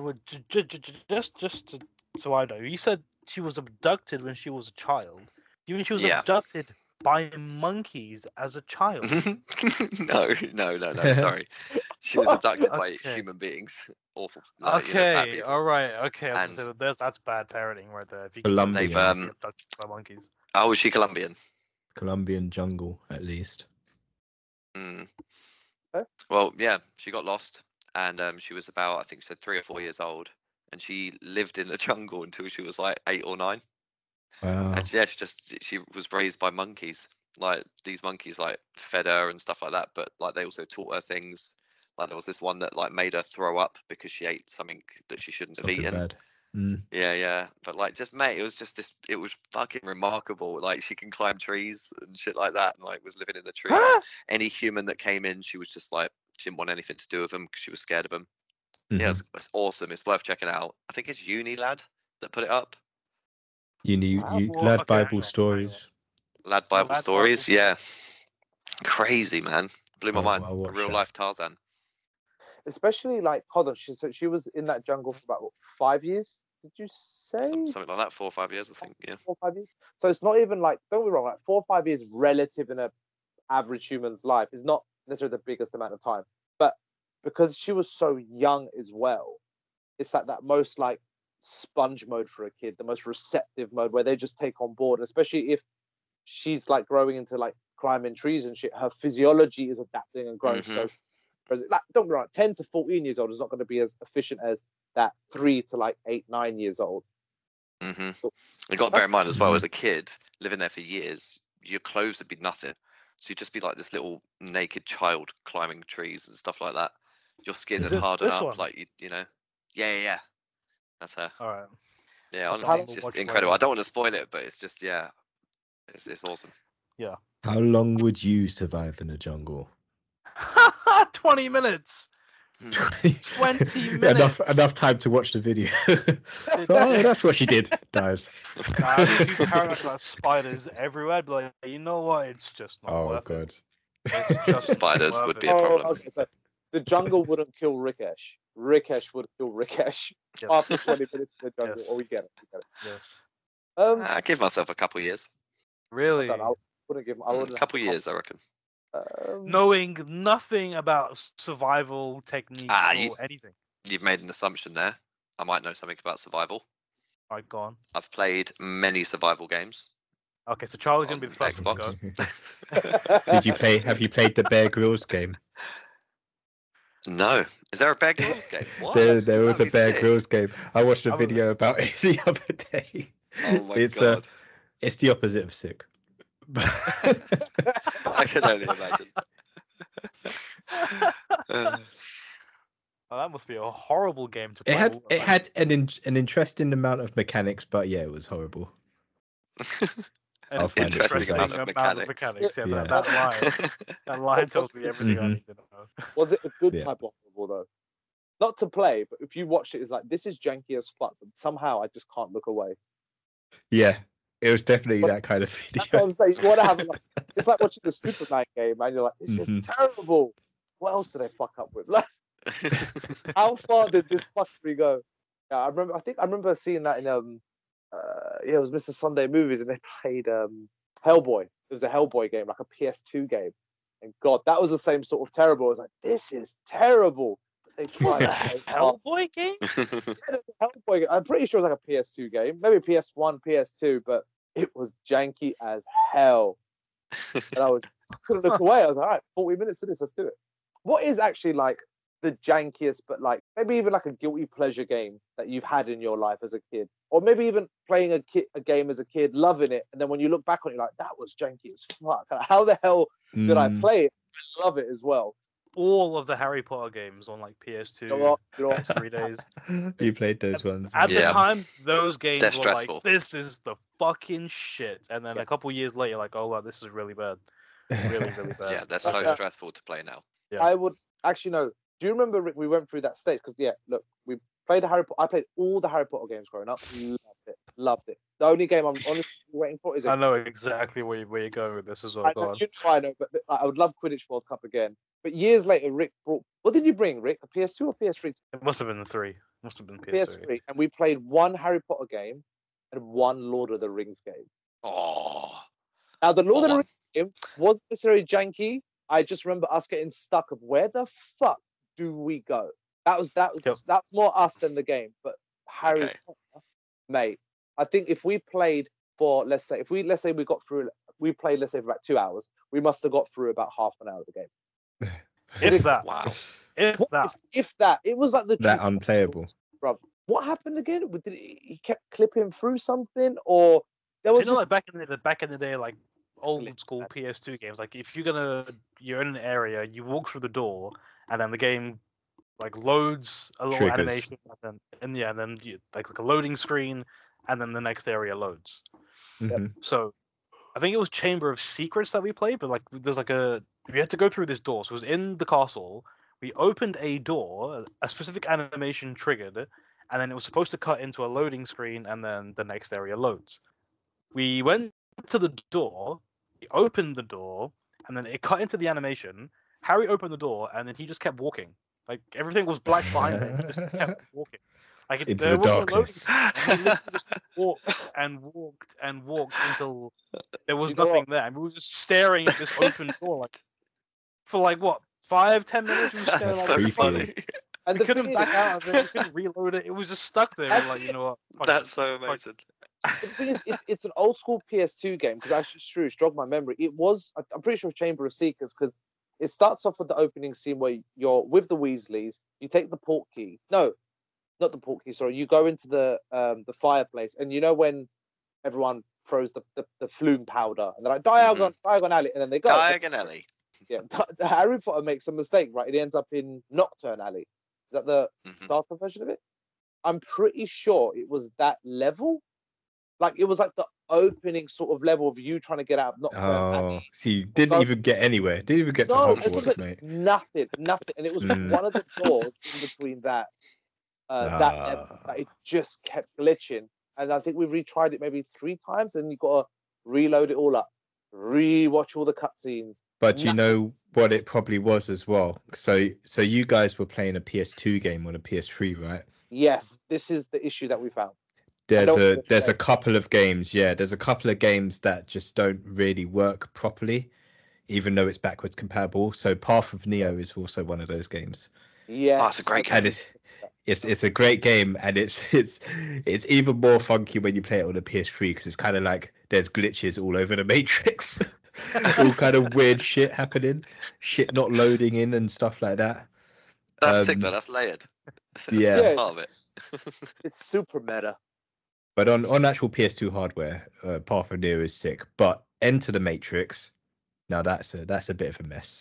just so I know, you said she was abducted when she was a child. You mean she was Yeah. abducted by monkeys as a child? no, sorry. She was abducted by Okay. human beings. Awful. bad Okay, people. all right, okay. I was And- gonna say that's bad parenting right there. If you Colombian. They've, get abducted by monkeys. Oh, was she Colombian? Colombian jungle, at least. Mm. Okay. Well, yeah, she got lost, and she was about, I think, she said 3 or 4 years old, and she lived in the jungle until she was like 8 or 9. Wow. And yeah, she was raised by monkeys. Like these monkeys like fed her and stuff like that, but like they also taught her things. Like there was this one that like made her throw up because she ate something that she shouldn't have Something eaten. bad. Mm. Yeah. But like just mate, it was fucking remarkable. Like she can climb trees and shit like that, and like was living in the trees. Any human that came in, she was just like she didn't want anything to do with them because she was scared of them. Mhm. Yeah, it's awesome. It's worth checking out. I think it's Uni Lad that put it up. Wow. Well, Lad okay, Bible hang on. stories. Lad Bible Lad Stories, Bible yeah. Crazy, man. Blew my mind. I'll A watch real that. life Tarzan. Especially like, hold on, she was in that jungle for about 5 years. Did you say Something like that, 4 or 5 years, I think. Yeah. 4 or 5 years? So it's not even like, don't be wrong, like 4 or 5 years relative in a average human's life is not necessarily the biggest amount of time. But because she was so young as well, it's like that most like sponge mode for a kid, the most receptive mode where they just take on board, especially if she's like growing into like climbing trees and shit. Her physiology is adapting and growing. So like, don't be wrong, 10 to 14 years old is not going to be as efficient as that 3 to like 8, 9 years old. Mm-hmm. You got to bear in mind as well, as a kid living there for years, your clothes would be nothing. So you'd just be like this little naked child climbing trees and stuff like that. Your skin Is would it harden this up, one? like you know. Yeah. That's her. All right. Yeah, Okay, honestly, I'll it's just watch it incredible. later. I don't want to spoil it, but it's just it's awesome. How long would you survive in a jungle? 20 minutes. 20 minutes. Enough time to watch the video. Oh, that's what she did. Dies. Nah, I'd be too paranoid about spiders everywhere. I'd be like, you know what? It's just not Oh worth god. it. It's just Spiders not would worth be it. a problem. Okay, so the jungle wouldn't kill Rikesh. Rikesh would kill Rikesh Yes. after 20 minutes in the jungle. Yes. Oh, we get it. Yes. I give myself a couple years. Really? I wouldn't give him. I A wouldn't couple have years, I reckon. Knowing nothing about survival techniques Ah, or you- anything. You've made an assumption there. I might know something about survival. All right, go on. I've played many survival games Okay, so Charlie's gonna be on the first one to Xbox. go. Did you play? Have you played the Bear Grylls game? No. Is there a Bear Grylls game? What? There was a That'd be Bear sick. Grylls game. I watched a I was- video about it the other day. Oh my it's god. it's the opposite of sick. I can only imagine. Oh, that must be a horrible game to play. It had all it the had an interesting amount of mechanics, but yeah, it was horrible. An I'll find it interesting for a second. amount of mechanics. Yeah, Yeah. that line tells me everything I Mhm. need to know. Was it a good Yeah. type of horrible though? Not to play, but if you watch it, it's like this is janky as fuck, but somehow I just can't look away. Yeah, it was definitely But that kind of video. That's what I'm saying. You want to have it's like watching the Superman game, and you're like, this is Mhm. terrible. What else did they fuck up with? Like, how far did this fuckery go? Yeah, I think I remember seeing that in it was Mr. Sunday Movies, and they played Hellboy. It was a Hellboy game, like a PS2 game. And God, that was the same sort of terrible. I was like, this is terrible. But they tried Was it a so hard. Hellboy game? Yeah, it was a Hellboy game. I'm pretty sure it was like a PS2 game, maybe PS1, PS2, but it was janky as hell. And I couldn't look away. I was like, all right, 40 minutes to this, let's do it. What is actually like the jankiest, but like maybe even like a guilty pleasure game that you've had in your life as a kid, or maybe even playing a game as a kid, loving it, and then when you look back on it, you're like, that was janky as fuck. Like, how the hell did I Mm, play it? I love it as well. All of the Harry Potter games on like PS2, You know what? You know what? PS3 days. you played those ones. At Yeah. the time, those games They're were stressful. like, this is the fucking shit. And then Yeah. a couple years later, like, oh wow, this is really bad. Really, really bad. Yeah, they're so Yeah. stressful to play now. Yeah. I would actually know. Do you remember, Rick? We went through that stage because look, we played the Harry Potter. I played all the Harry Potter games growing up. Loved it. The only game I'm honestly waiting for is I know exactly where you're going with this as well. Go on. I know, but I would love Quidditch World Cup again. But years later, Rick brought. What did you bring, Rick? A PS2 or PS3? It must have been the 3. Must have been PS3. PS3, and we played one Harry Potter game and one Lord of the Rings game. Oh, Now the Lord of the on. Rings game wasn't necessarily janky. I just remember us getting stuck of where the fuck do we go? That was Yep. that's more us than the game. But Harry Okay. Potter, mate, I think if we played for let's say we got through, we played let's say for about 2 hours, we must have got through about half an hour of the game. If that. Wow. If that. If that, it was like the That tutorial, unplayable. bruv. What happened again? Did he kept clipping through something, or there You was know, just like back in the day, like old school PS2 games. Like if you're in an area, you walk through the door, and then the game like loads a little Triggers. animation, and then you, like a loading screen, and then the next area loads. Mhm. So I think it was Chamber of Secrets that we played, but like there's like we had to go through this door. So it was in the castle. We opened a door, a specific animation triggered, and then it was supposed to cut into a loading screen, and then the next area loads. We went to the door, we opened the door, and then it cut into the animation. Harry opened the door, and then he just kept walking. Like everything was black behind him. He just kept walking. Like Into there the wasn't a loading darkness. screen, and he literally just walked and walked and walked until there was You know nothing what? there. And we were just staring at this open door, like for like what 5-10 minutes. We were That's staring so creepy. funny. and we the couldn't thing back is, out of it. We couldn't reload it. It was just stuck there. We're like, you know what? fuck That's it. so amazing. the thing is, it's an old school PS2 game because actually, Shrew jogged my memory. It was, I'm pretty sure, Chamber of Secrets because it starts off with the opening scene where you're with the Weasleys. You take the port key. No, not the port key. Sorry, you go into the fireplace, and you know when everyone throws the flume powder, and they're like Diagon Alley, and then they go. Diagon Alley. Yeah, Harry Potter makes a mistake, right? It ends up in Nocturne Alley. Is that the Mhm. darker version of it? I'm pretty sure it was that level. Like it was like the opening sort of level of you trying to get out of Nocturne Oh, Alley. so you didn't No. even get anywhere. Didn't even get to No, it Hogwarts, was mate. nothing, and it was Mm. one of the doors in between that that level that it just kept glitching. And I think we retried it maybe 3 times, and you got to reload it all up, rewatch all the cutscenes. But you know Nice. what it probably was as well. So you guys were playing a PS2 game on a PS3, right? Yes, this is the issue that we found. There's don't a wanna there's a say. couple of games, yeah. There's a couple of games that just don't really work properly, even though it's backwards compatible. So Path of Neo is also one of those games. Yeah, Oh, it's a great And game. it's a great game, and it's even more funky when you play it on a PS3 because it's kind of like there's glitches all over the Matrix, all kind of weird shit happening, shit not loading in and stuff like that. That's sick though. That's layered. Yeah. That's part of it. It's super meta. But on actual PS2 hardware, Path of Neo is sick. But Enter the Matrix, now that's a bit of a mess.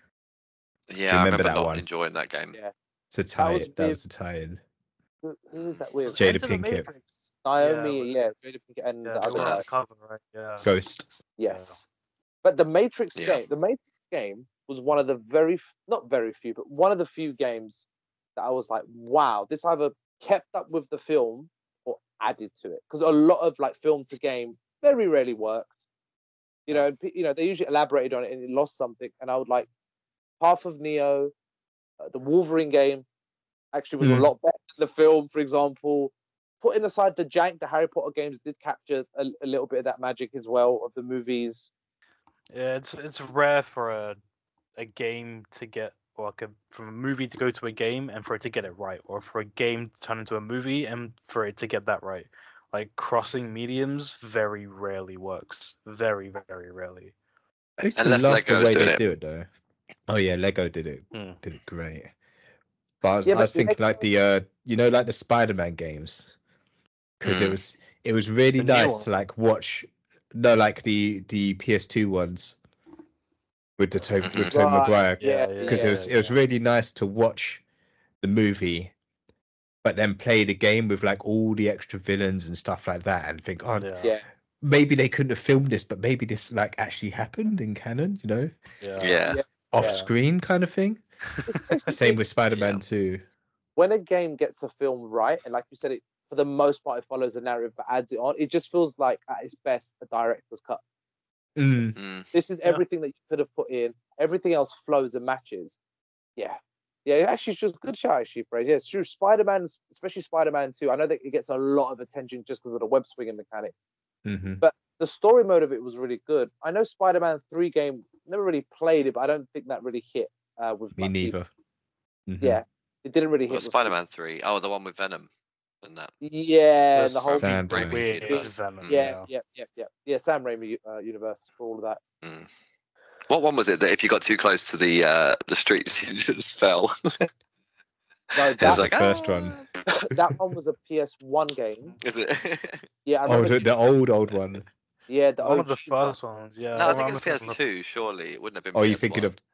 Yeah, I remember remember that not one? enjoying that game. Yeah. It's a tie. was That weird. was a tie-in. Who was that with? Jada Enter the Pinkett. Matrix. Naomi, Yeah, Jada Pinkett and Yeah, the they other were on guy. the cover, right? Yeah. Ghost. Yes. But the Matrix Yeah. game was one of the not very few, but one of the few games that I was like, wow, this either kept up with the film or added to it. Because a lot of like film to game very rarely worked. You know, they usually elaborated on it and it lost something. And I would like Path of Neo, the Wolverine game actually was a lot better than the film, for example. Putting aside the jank, the Harry Potter games did capture a little bit of that magic as well of the movies. Yeah, it's rare for a game to get, or like from a movie to go to a game and for it to get it right, or for a game to turn into a movie and for it to get that right. Like crossing mediums very rarely works. Very, very rarely. I used to Unless love Lego's the way doing they it. do it though. Oh yeah, Lego did it great. But I was Yeah, but thinking like the like the Spider-Man games, because it was really The new nice one? to like watch. No, like the PS2 ones with the Tobey Mhm. Maguire, Yeah, because it was really nice to watch the movie, but then play the game with like all the extra villains and stuff like that, and think, oh, yeah. maybe they couldn't have filmed this, but maybe this like actually happened in canon, Yeah. off Yeah. screen kind of thing. Same with Spider-Man 2. When a game gets a film right, and like you said, it for the most part it follows a narrative but adds it on, it just feels like at its best a director's cut. This is everything that you could have put in. Everything else flows and matches. Yeah. Actually, it's just a good shout, actually, Fred. Yeah, it's true. Spider-Man, especially Spider-Man 2, I know that it gets a lot of attention just because of the web swinging mechanic. But the story mode of it was really good. I know Spider-Man 3 game, never really played it, but I don't think that really hit with Me like, people. neither. Yeah, it didn't really hit. Well, with Spider-Man 3. Oh, the one with Venom and that. people. Yeah, The and the whole Sam Raimi's weird universe. Venom, yeah, Sam Raimi universe for all of that. What one was it that if you got too close to the streets, you just fell? No, It's That's that, like, the first one. that one was a PS1 game. Is it? Yeah, I Oh, remember. the old one. Yeah, the One of the OG first ones, yeah. No, I think it was remember thinking PS2. Surely it wouldn't have been. Oh, you're PS1. thinking of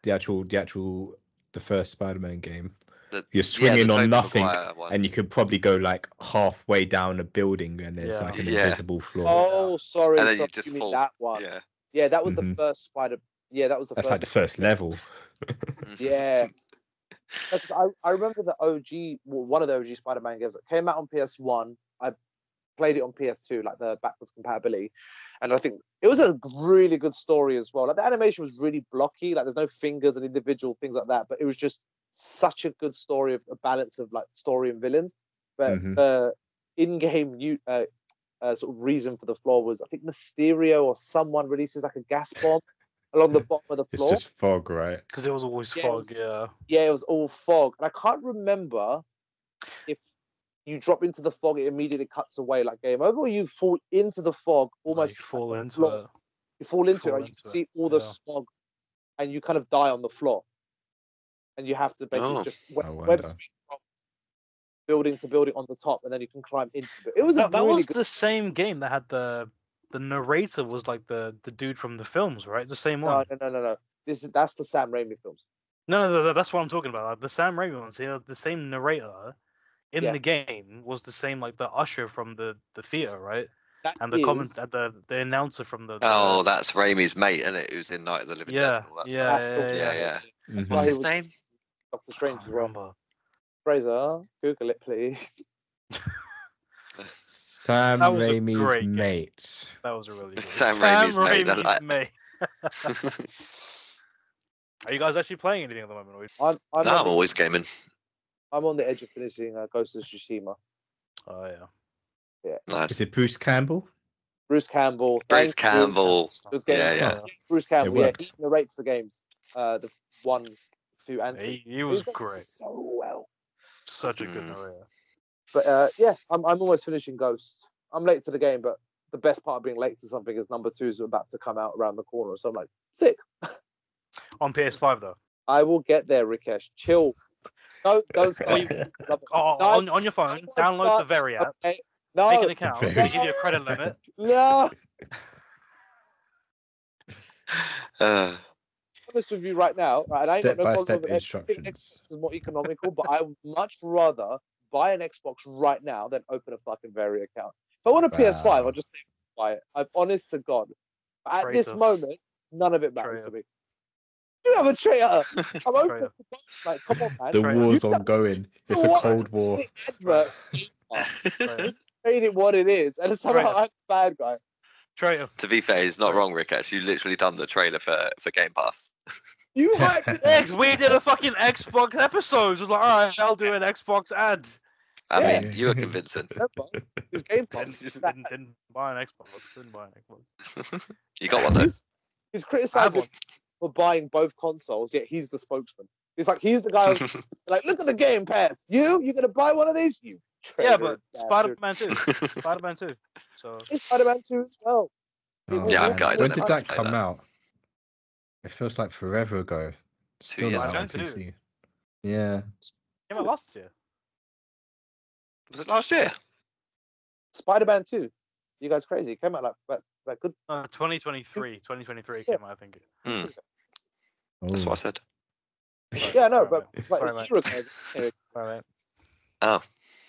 the first Spider-Man game. The- You're yeah, swinging the on Tobey nothing, Maguire one. and you could probably go like halfway down a building, and there's Yeah. like an Yeah. invisible floor. Oh, sorry. And then sorry, you just mean fall. that one. Yeah. Yeah, that was the Mhm. first Spider. Yeah, that was the That's first. like the first level. Yeah. Because I remember the OG, one of the OG Spider-Man games that came out on PS1. I played it on PS2, like the backwards compatibility, and I think it was a really good story as well. Like the animation was really blocky, like there's no fingers and individual things like that, but it was just such a good story of a balance of like story and villains. But Mhm. the in-game sort of reason for the flaw was I think Mysterio or someone releases like a gas bomb along the bottom of the It's floor. just fog, right? because it was always Yeah, it fog, was- yeah. Yeah, it was all fog. And I can't remember if you drop into the fog, it immediately cuts away like game over, or you fall into the fog almost. You fall like, into floor. it. You fall into it, fall right? You into can it, see all the yeah. smog and you kind of die on the floor. And you have to basically Oh, just I web wonder. swing from building to building on the top, and then you can climb into it. It was a That really was good. the same game that had the narrator was like the dude from the films, right? The same No, one. no. That's the Sam Raimi films. No, that's what I'm talking about. Like, the Sam Raimi ones, the same narrator in Yeah. the game was the same, like the usher from the theater, right? That And the is- the announcer from the Oh, that's Raimi's mate, isn't it? Who's in Night of the Living Dead yeah, and all that yeah, stuff. That's the Yeah, one. yeah. That's Mhm. why What's he his was name? Doctor I Strange can't as well. remember. Fraser, Google it, please. Sam That was a Raimi's great game. mate. That was a really good Sam Raimi's mate, Raimi's that- mate. Are you guys actually playing anything at the moment? Or... I'm No, I'm always gaming. I'm on the edge of finishing Ghost of Tsushima. Oh yeah. Nice. Is it Bruce Campbell? Bruce Campbell. Bruce thank you. Campbell. Those games, Yeah, yeah. Bruce Campbell. It Yeah, worked. he narrates the games. The 1, 2, and 3. He was does it great. so well. Such a good Mm. narrator. But yeah, I'm almost finishing Ghost. I'm late to the game, but the best part of being late to something is number 2's about to come out around the corner. So I'm like, sick. On PS5 though. I will get there, Rikesh. Chill. Don't start. Wait. Love it. Oh, No, on your phone, no one download the starts, Very app, okay? make an No, account, Very. they give you a credit limit. no. Uh, Honest with you right now, right, and I ain't got no problem Step-by-step with it. I think instructions. Xbox is more economical, but I would much rather buy an Xbox right now than open a fucking Very account. If I want a PS5, Wow. I'll just say buy it. I'm honest to God. At this Traitor. moment, none of it matters Traitor. to me. You have a traitor. I'm open Traitor. to both. Like, come on, man. The Traitor. war's You- ongoing. It's a What? cold war. The advert Traitor. made it what it is, and somehow Traitor. I'm the bad guy. Traitor. to be fair, he's not wrong, Rikesh. You literally done the trailer for Game Pass. You hacked it. X, we did a fucking Xbox episode. It was like, all right, I'll do an Xbox ad. I Yeah. mean, you were convincing. Remember? His Game Pass. Didn't buy an Xbox. Didn't buy an Xbox. You got one though. He's I have criticizing one. for buying both consoles, yet he's the spokesman. It's like he's the guy who's like, look at the Game Pass. You gonna buy one of these? You Yeah, traitor but bastard. Spider-Man 2. Spider-Man 2. So It's Spider-Man 2 as well. Oh, Yeah, I'm man. guided When them did to that play come that. out? It feels like forever ago. Still years not out on ago. PC. Yeah. came out last year. Was it last year? Spider-Man 2. You guys crazy? It came out like good. 2023. 2023 Yeah. came out, I think. That's Oh. what I said. Yeah, no, Sorry, but mate. it's like Sorry, a mate. year ago. Anyway, All right. Oh,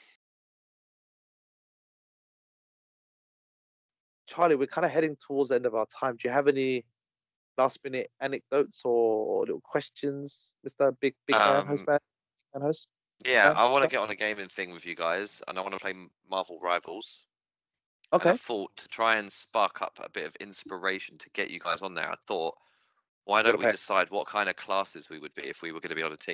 Charlie, we're kind of heading towards the end of our time. Do you have any last-minute anecdotes or little questions, Mr. Big Man, host man, and host? yeah. Yeah. I want to get on a gaming thing with you guys, and I want to play Marvel Rivals. And Okay. I thought to try and spark up a bit of inspiration to get you guys on there. I thought, why don't we Okay. decide what kind of classes we would be if we were going to be on a team?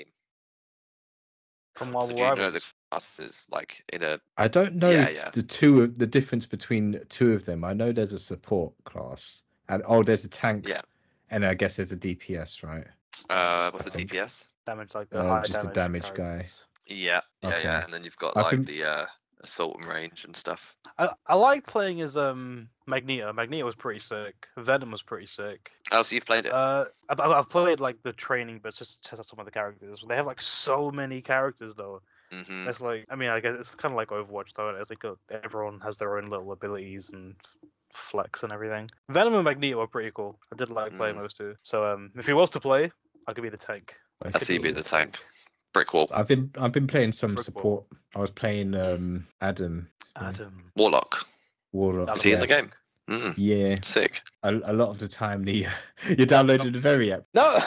From So Marvel do you know Rivals. the classes like in a? I don't know Yeah. the difference between two of them. I know there's a support class, and there's a tank. Yeah. And I guess there's a DPS, right? What's the I think- DPS? Damage like the high just a damage guy. characters. Yeah, Okay. and then you've got I've like been- the assault and range and stuff. I like playing as Magneto. Magneto was pretty sick. Venom was pretty sick. Oh, so you've played it? I've played like the training bits just to test out some of the characters. They have like so many characters though. Hmm. It's like, I mean, I guess it's kind of like Overwatch though. It's like everyone has their own little abilities and flex and everything. Venom and Magneto are pretty cool. I did like playing those two. So if he was to play, I could be the tank. I see you being the tank. Brick wall. I've been playing some Brick support. I was playing Adam. Adam. Warlock. Warlock. Is he in yeah. the game? Mm, Yeah. sick. A lot of the time, you downloaded the very app. No,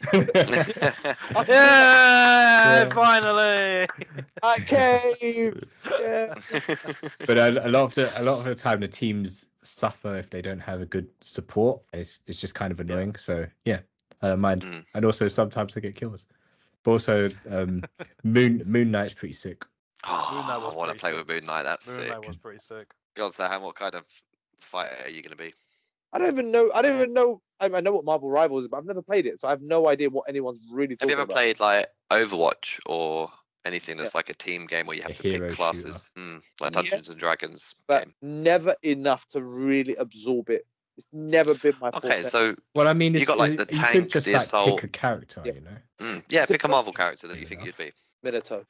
Yeah, Yeah. finally. I cave. Yeah. But a lot of the time, the teams suffer if they don't have a good support. It's just kind of annoying. So yeah, I don't mind. Mm. And also sometimes they get kills. But also, Moon Knight's pretty sick. Moon Knight Oh, was I want to pretty play sick. with Moon Knight. That's Moon sick. Knight was pretty sick. God, Sam, what kind of fighter are you going to be? I don't even know. I know what Marvel Rivals is, but I've never played it, so I have no idea what anyone's really Have talking you ever about. played like Overwatch or anything that's like a team game where you have A to hero pick classes? Like Yes, Dungeons and Dragons But game. never enough to really absorb it. It's never been my Okay, forte. so Well, I mean, You it's, got, like, the you tank, could just the like assault. pick a character, Yeah. you know. yeah, It's a pick a Marvel bit- character that you Fair think you'd be. Minato.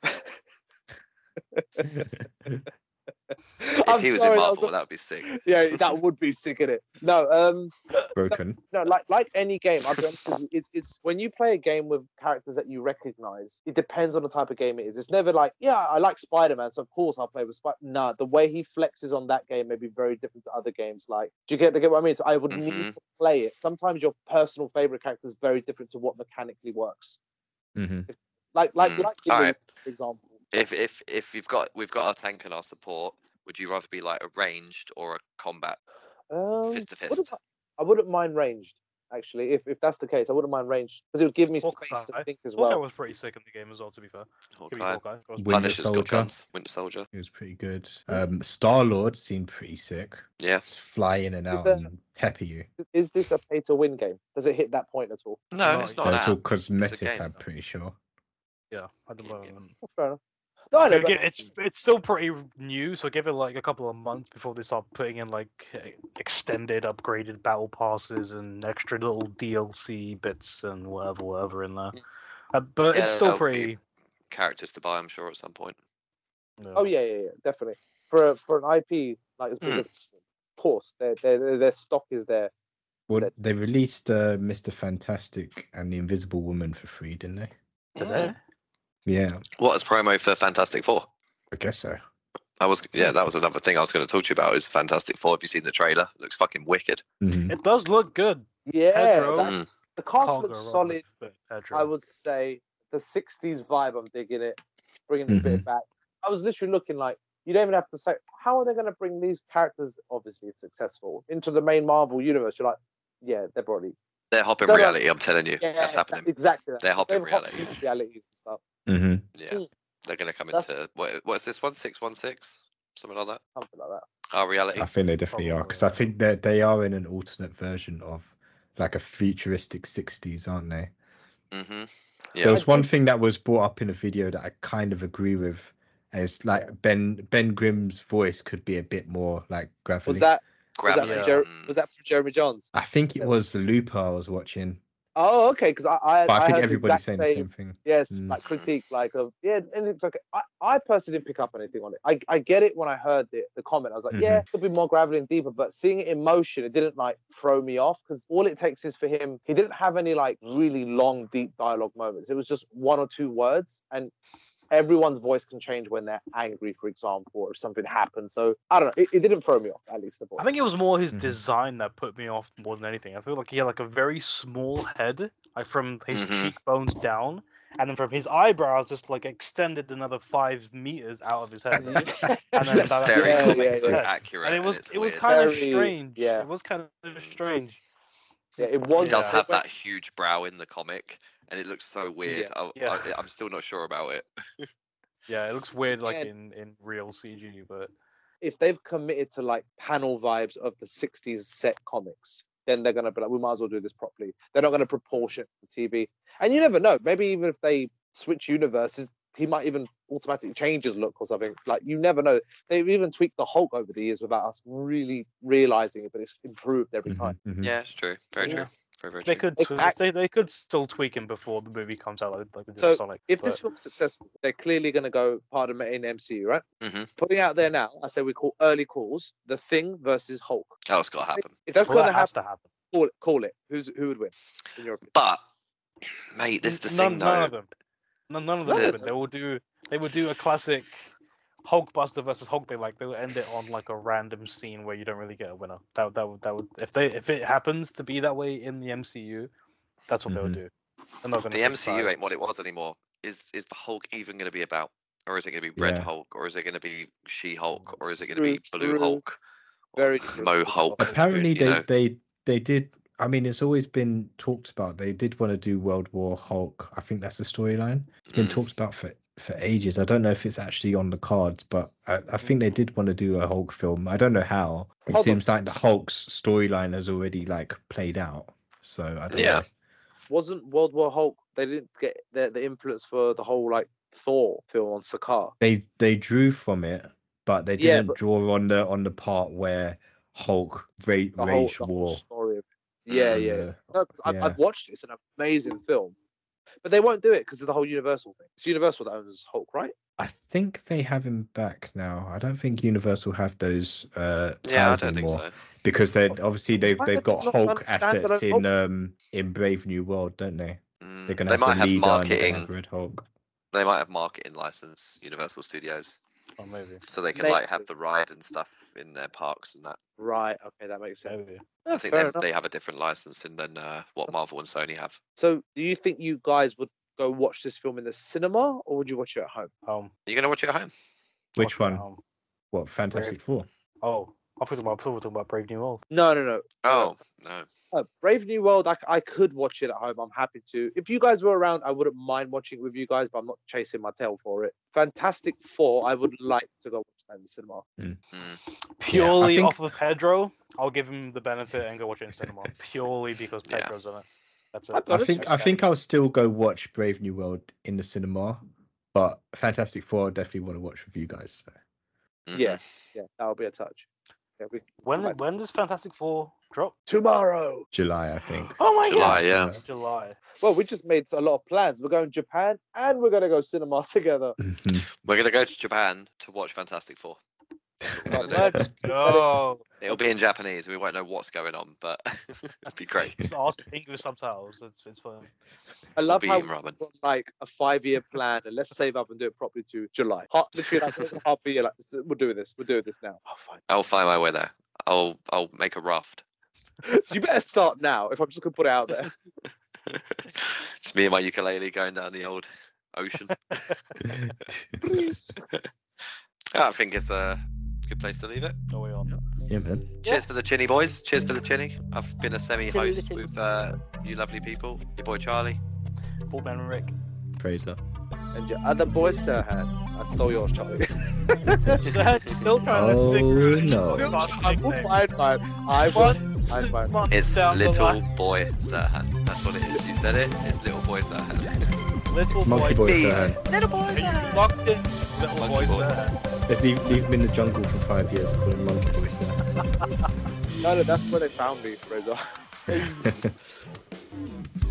If he was in Marvel, that would be sick. Yeah, that would be sick, innit? No, Broken. no, like any game, I'll be honest with you, it's when you play a game with characters that you recognize, it depends on the type of game it is. It's never like, yeah, I like Spider-Man, so of course I'll play with Spider. Nah, the way he flexes on that game may be very different to other games. Like, do you get what I mean? So I would need Mhm. to play it. Sometimes your personal favorite character is very different to what mechanically works. Hmm. Like Alright. for example. If we've got our tank and our support, would you rather be like a ranged or a combat fist to fist? I wouldn't mind ranged. actually. If that's the case, I wouldn't mind range because it would give me space to think as Hawkeye well. was pretty sick in the game as well. To be fair, Give me Hawkeye. Hawkeye. I was Winter Punisher's got Soldier. guns. Winter Soldier. It was pretty good. Star-Lord seemed pretty sick. Yeah. Just fly in and out that- and pepper you. Is this a pay to win game? Does it hit that point at all? No, No, it's not No, an it's all app. cosmetic, game. I'm pretty sure. yeah, at the Yeah, yeah. moment. Oh, fair enough. No, I know, but It's still pretty new, so give it like a couple of months before they start putting in like extended, upgraded battle passes and extra little DLC bits and whatever in there. But Yeah, it's still that'll be- pretty. Characters to buy, I'm sure, at some point. oh yeah, definitely. For an IP like as big as, of course, their stock is there. Well, they released Mr. Fantastic and the Invisible Woman for free, didn't they? Today. Yeah, What is promo for Fantastic Four? I guess so. That was another thing I was going to talk to you about. Is Fantastic Four? Have you seen the trailer? It looks fucking wicked. Mhm. It does look good. Yeah, Pedro. Mm. the cast Can't looks go wrong solid. with Pedro. I would say the 60s vibe, I'm digging it, bringing the bit back. I was literally looking like, you don't even have to say, how are they going to bring these characters, obviously if successful, into the main Marvel universe? You're like, yeah, they're probably... They're hopping No, no. reality. I'm telling you, Yeah, that's happening. exactly that. They're hopping They've hopped reality. into realities and stuff. Mhm. Yeah, Mm. they're going to come That's- into what's this one? 616, something like that. Something like that. Our reality. I think they definitely are, because I Probably, think that they are in an alternate version of like a futuristic 60s, aren't they? Mm-hmm. There Yeah. was one thing that was brought up in a video that I kind of agree with, and it's like Ben Grimm's voice could be a bit more like gravelly. Was that Gravity. was that from Jeremy Johns? I think it was Looper I was watching, Oh, okay, because I but I think heard the everybody's exact saying the same thing. Yes, Mm. like critique, like yeah, and it's okay. I personally didn't pick up anything on it. I get it when I heard the comment. I was like, yeah, it could be more gravelly and deeper, but seeing it in motion, it didn't like throw me off because all it takes is for him. He didn't have any like really long, deep dialogue moments. It was just one or two words, and everyone's voice can change when they're angry, for example, or if something happens. So I don't know. It didn't throw me off, at least the voice. I think it was more his Mhm. design that put me off more than anything. I feel like he had like a very small head, like from his Mhm. cheekbones down, and then from his eyebrows just like extended another 5 meters out of his head. And then It's that- very Yeah, comic yeah, book yeah. accurate. And it was it's it was weird. kind of Very- strange. yeah. It was kind of strange. yeah, it was. He does Yeah. have that huge brow in the comic, and it looks so weird. Yeah. I'm still not sure about it. Yeah, it looks weird like Yeah. in real CG, but If they've committed to like panel vibes of the 60s set comics, then they're going to be like, we might as well do this properly. They're not going to proportion the TV. And you never know. Maybe even if they switch universes, he might even automatically change his look or something. Like, you never know. They've even tweaked the Hulk over the years without us really realizing it, but it's improved every time. Mhm, mhm. Yeah, it's true. Very Yeah. true. Very, very they true. could Exactly. they could still tweak him before the movie comes out, like they did So, with Sonic. If but- this film's successful, they're clearly going to go part of it in MCU, right? Mhm. Putting out there now, I say we call early calls The Thing versus Hulk. Oh, it's got to happen. If that's well, going that to has happen, to happen. call it. Who would win, in your opinion? But, mate, this is the thing, None though. of them. None of them. None of would. They would do a classic Hulkbuster versus Hulk thing. Like they would end it on like a random scene where you don't really get a winner. That would if it happens to be that way in the MCU, that's what they would do. They're not gonna The pick MCU ain't sides. what it was anymore. Is the Hulk even going to be about? Or is it going to be Red Yeah. Hulk? Or is it going to be She-Hulk? Or is it going to be Blue True. Hulk? Very Or true. Mo Hulk? Apparently, you know? they did. I mean, it's always been talked about. They did want to do World War Hulk. I think that's the storyline. It's been Mm. talked about for ages. I don't know if it's actually on the cards, but I think they did want to do a Hulk film. I don't know how. It Hold on. seems like the Hulk's storyline has already like played out. So I don't Yeah. know. Wasn't World War Hulk? They didn't get the influence for the whole like Thor film on Sakaar. They drew from it, but they Yeah, didn't but- draw on the part where Hulk The whole, waged the whole war. story. Of Yeah, and yeah. the- No, 'cause yeah. I've watched it. It's an amazing film, but they won't do it because of the whole Universal thing. It's Universal that owns Hulk, right? I think they have him back now. I don't think Universal have those Yeah, I towers don't think anymore so. because they obviously Why they've have they got not Hulk done a assets standalone in Brave New World, don't they? Mm, They're gonna they have might the have leader and they're gonna marketing. have Red Hulk. They might have marketing license, Universal Studios, Oh, maybe. so they could Maybe. like have the ride and stuff in their parks and that. Right. Okay, that makes sense. Maybe. I think Fair enough. they have a different licensing than what Marvel and Sony have. So, do you think you guys would go watch this film in the cinema, or would you watch it at home? Are you gonna watch it at home? Which watch it at one? home. What Fantastic Four? Oh, I thought we were talking about Brave New World. No. Oh no. Brave New World, I could watch it at home. I'm happy to. If you guys were around, I wouldn't mind watching it with you guys, but I'm not chasing my tail for it. Fantastic Four, I would like to go watch that in the cinema. Purely think- off of Pedro, I'll give him the benefit and go watch it in cinema. Purely because Yeah. Pedro's in it. That's it. I've got it. I think I'll still go watch Brave New World in the cinema, but Fantastic Four I definitely want to watch with you guys. So. Mhm. Yeah, that would be a touch. Yeah, When does Fantastic Four drop? tomorrow. July, I think. Oh my July, god! yeah. July. Well, we just made a lot of plans. We're going to Japan and we're going to go cinema together. We're gonna go to Japan to watch Fantastic Four. We're gonna do. Let's go. It'll be in Japanese. We won't know what's going on, but it'd be great. Just ask English subtitles. It's fun. I love be how eating we've ramen. got like a 5-year plan and let's save up and do it properly to July. Literally like half a year. Like we're doing this now. Oh, fine. I'll find my way there. I'll make a raft. So you better start now. If I'm just gonna put it out there. Just me and my ukulele going down the old ocean. I think it's a good place to leave it. Go way on. Yeah, man. Cheers for the chinny, boys. Cheers for the chinny. I've been a semi-host with you lovely people. Your boy Charlie. Paul Ben and Rick. Fraser. And your other boy, Sirhan. I stole yours, Charlie. Still trying Oh, to figure it no. Fine. I won. Fine. It's Down the little line. boy Sirhan. That's what it is. You said it. It's little boy Sirhan. Little Monkey boy. Boy B. Sirhan. Little boy Are you Sirhan. locked in? Little Monkey boy. boy. There. Let's leave him in the jungle for 5 years. Call him Monkey Boy Sirhan. No, that's where they found me, Fraser.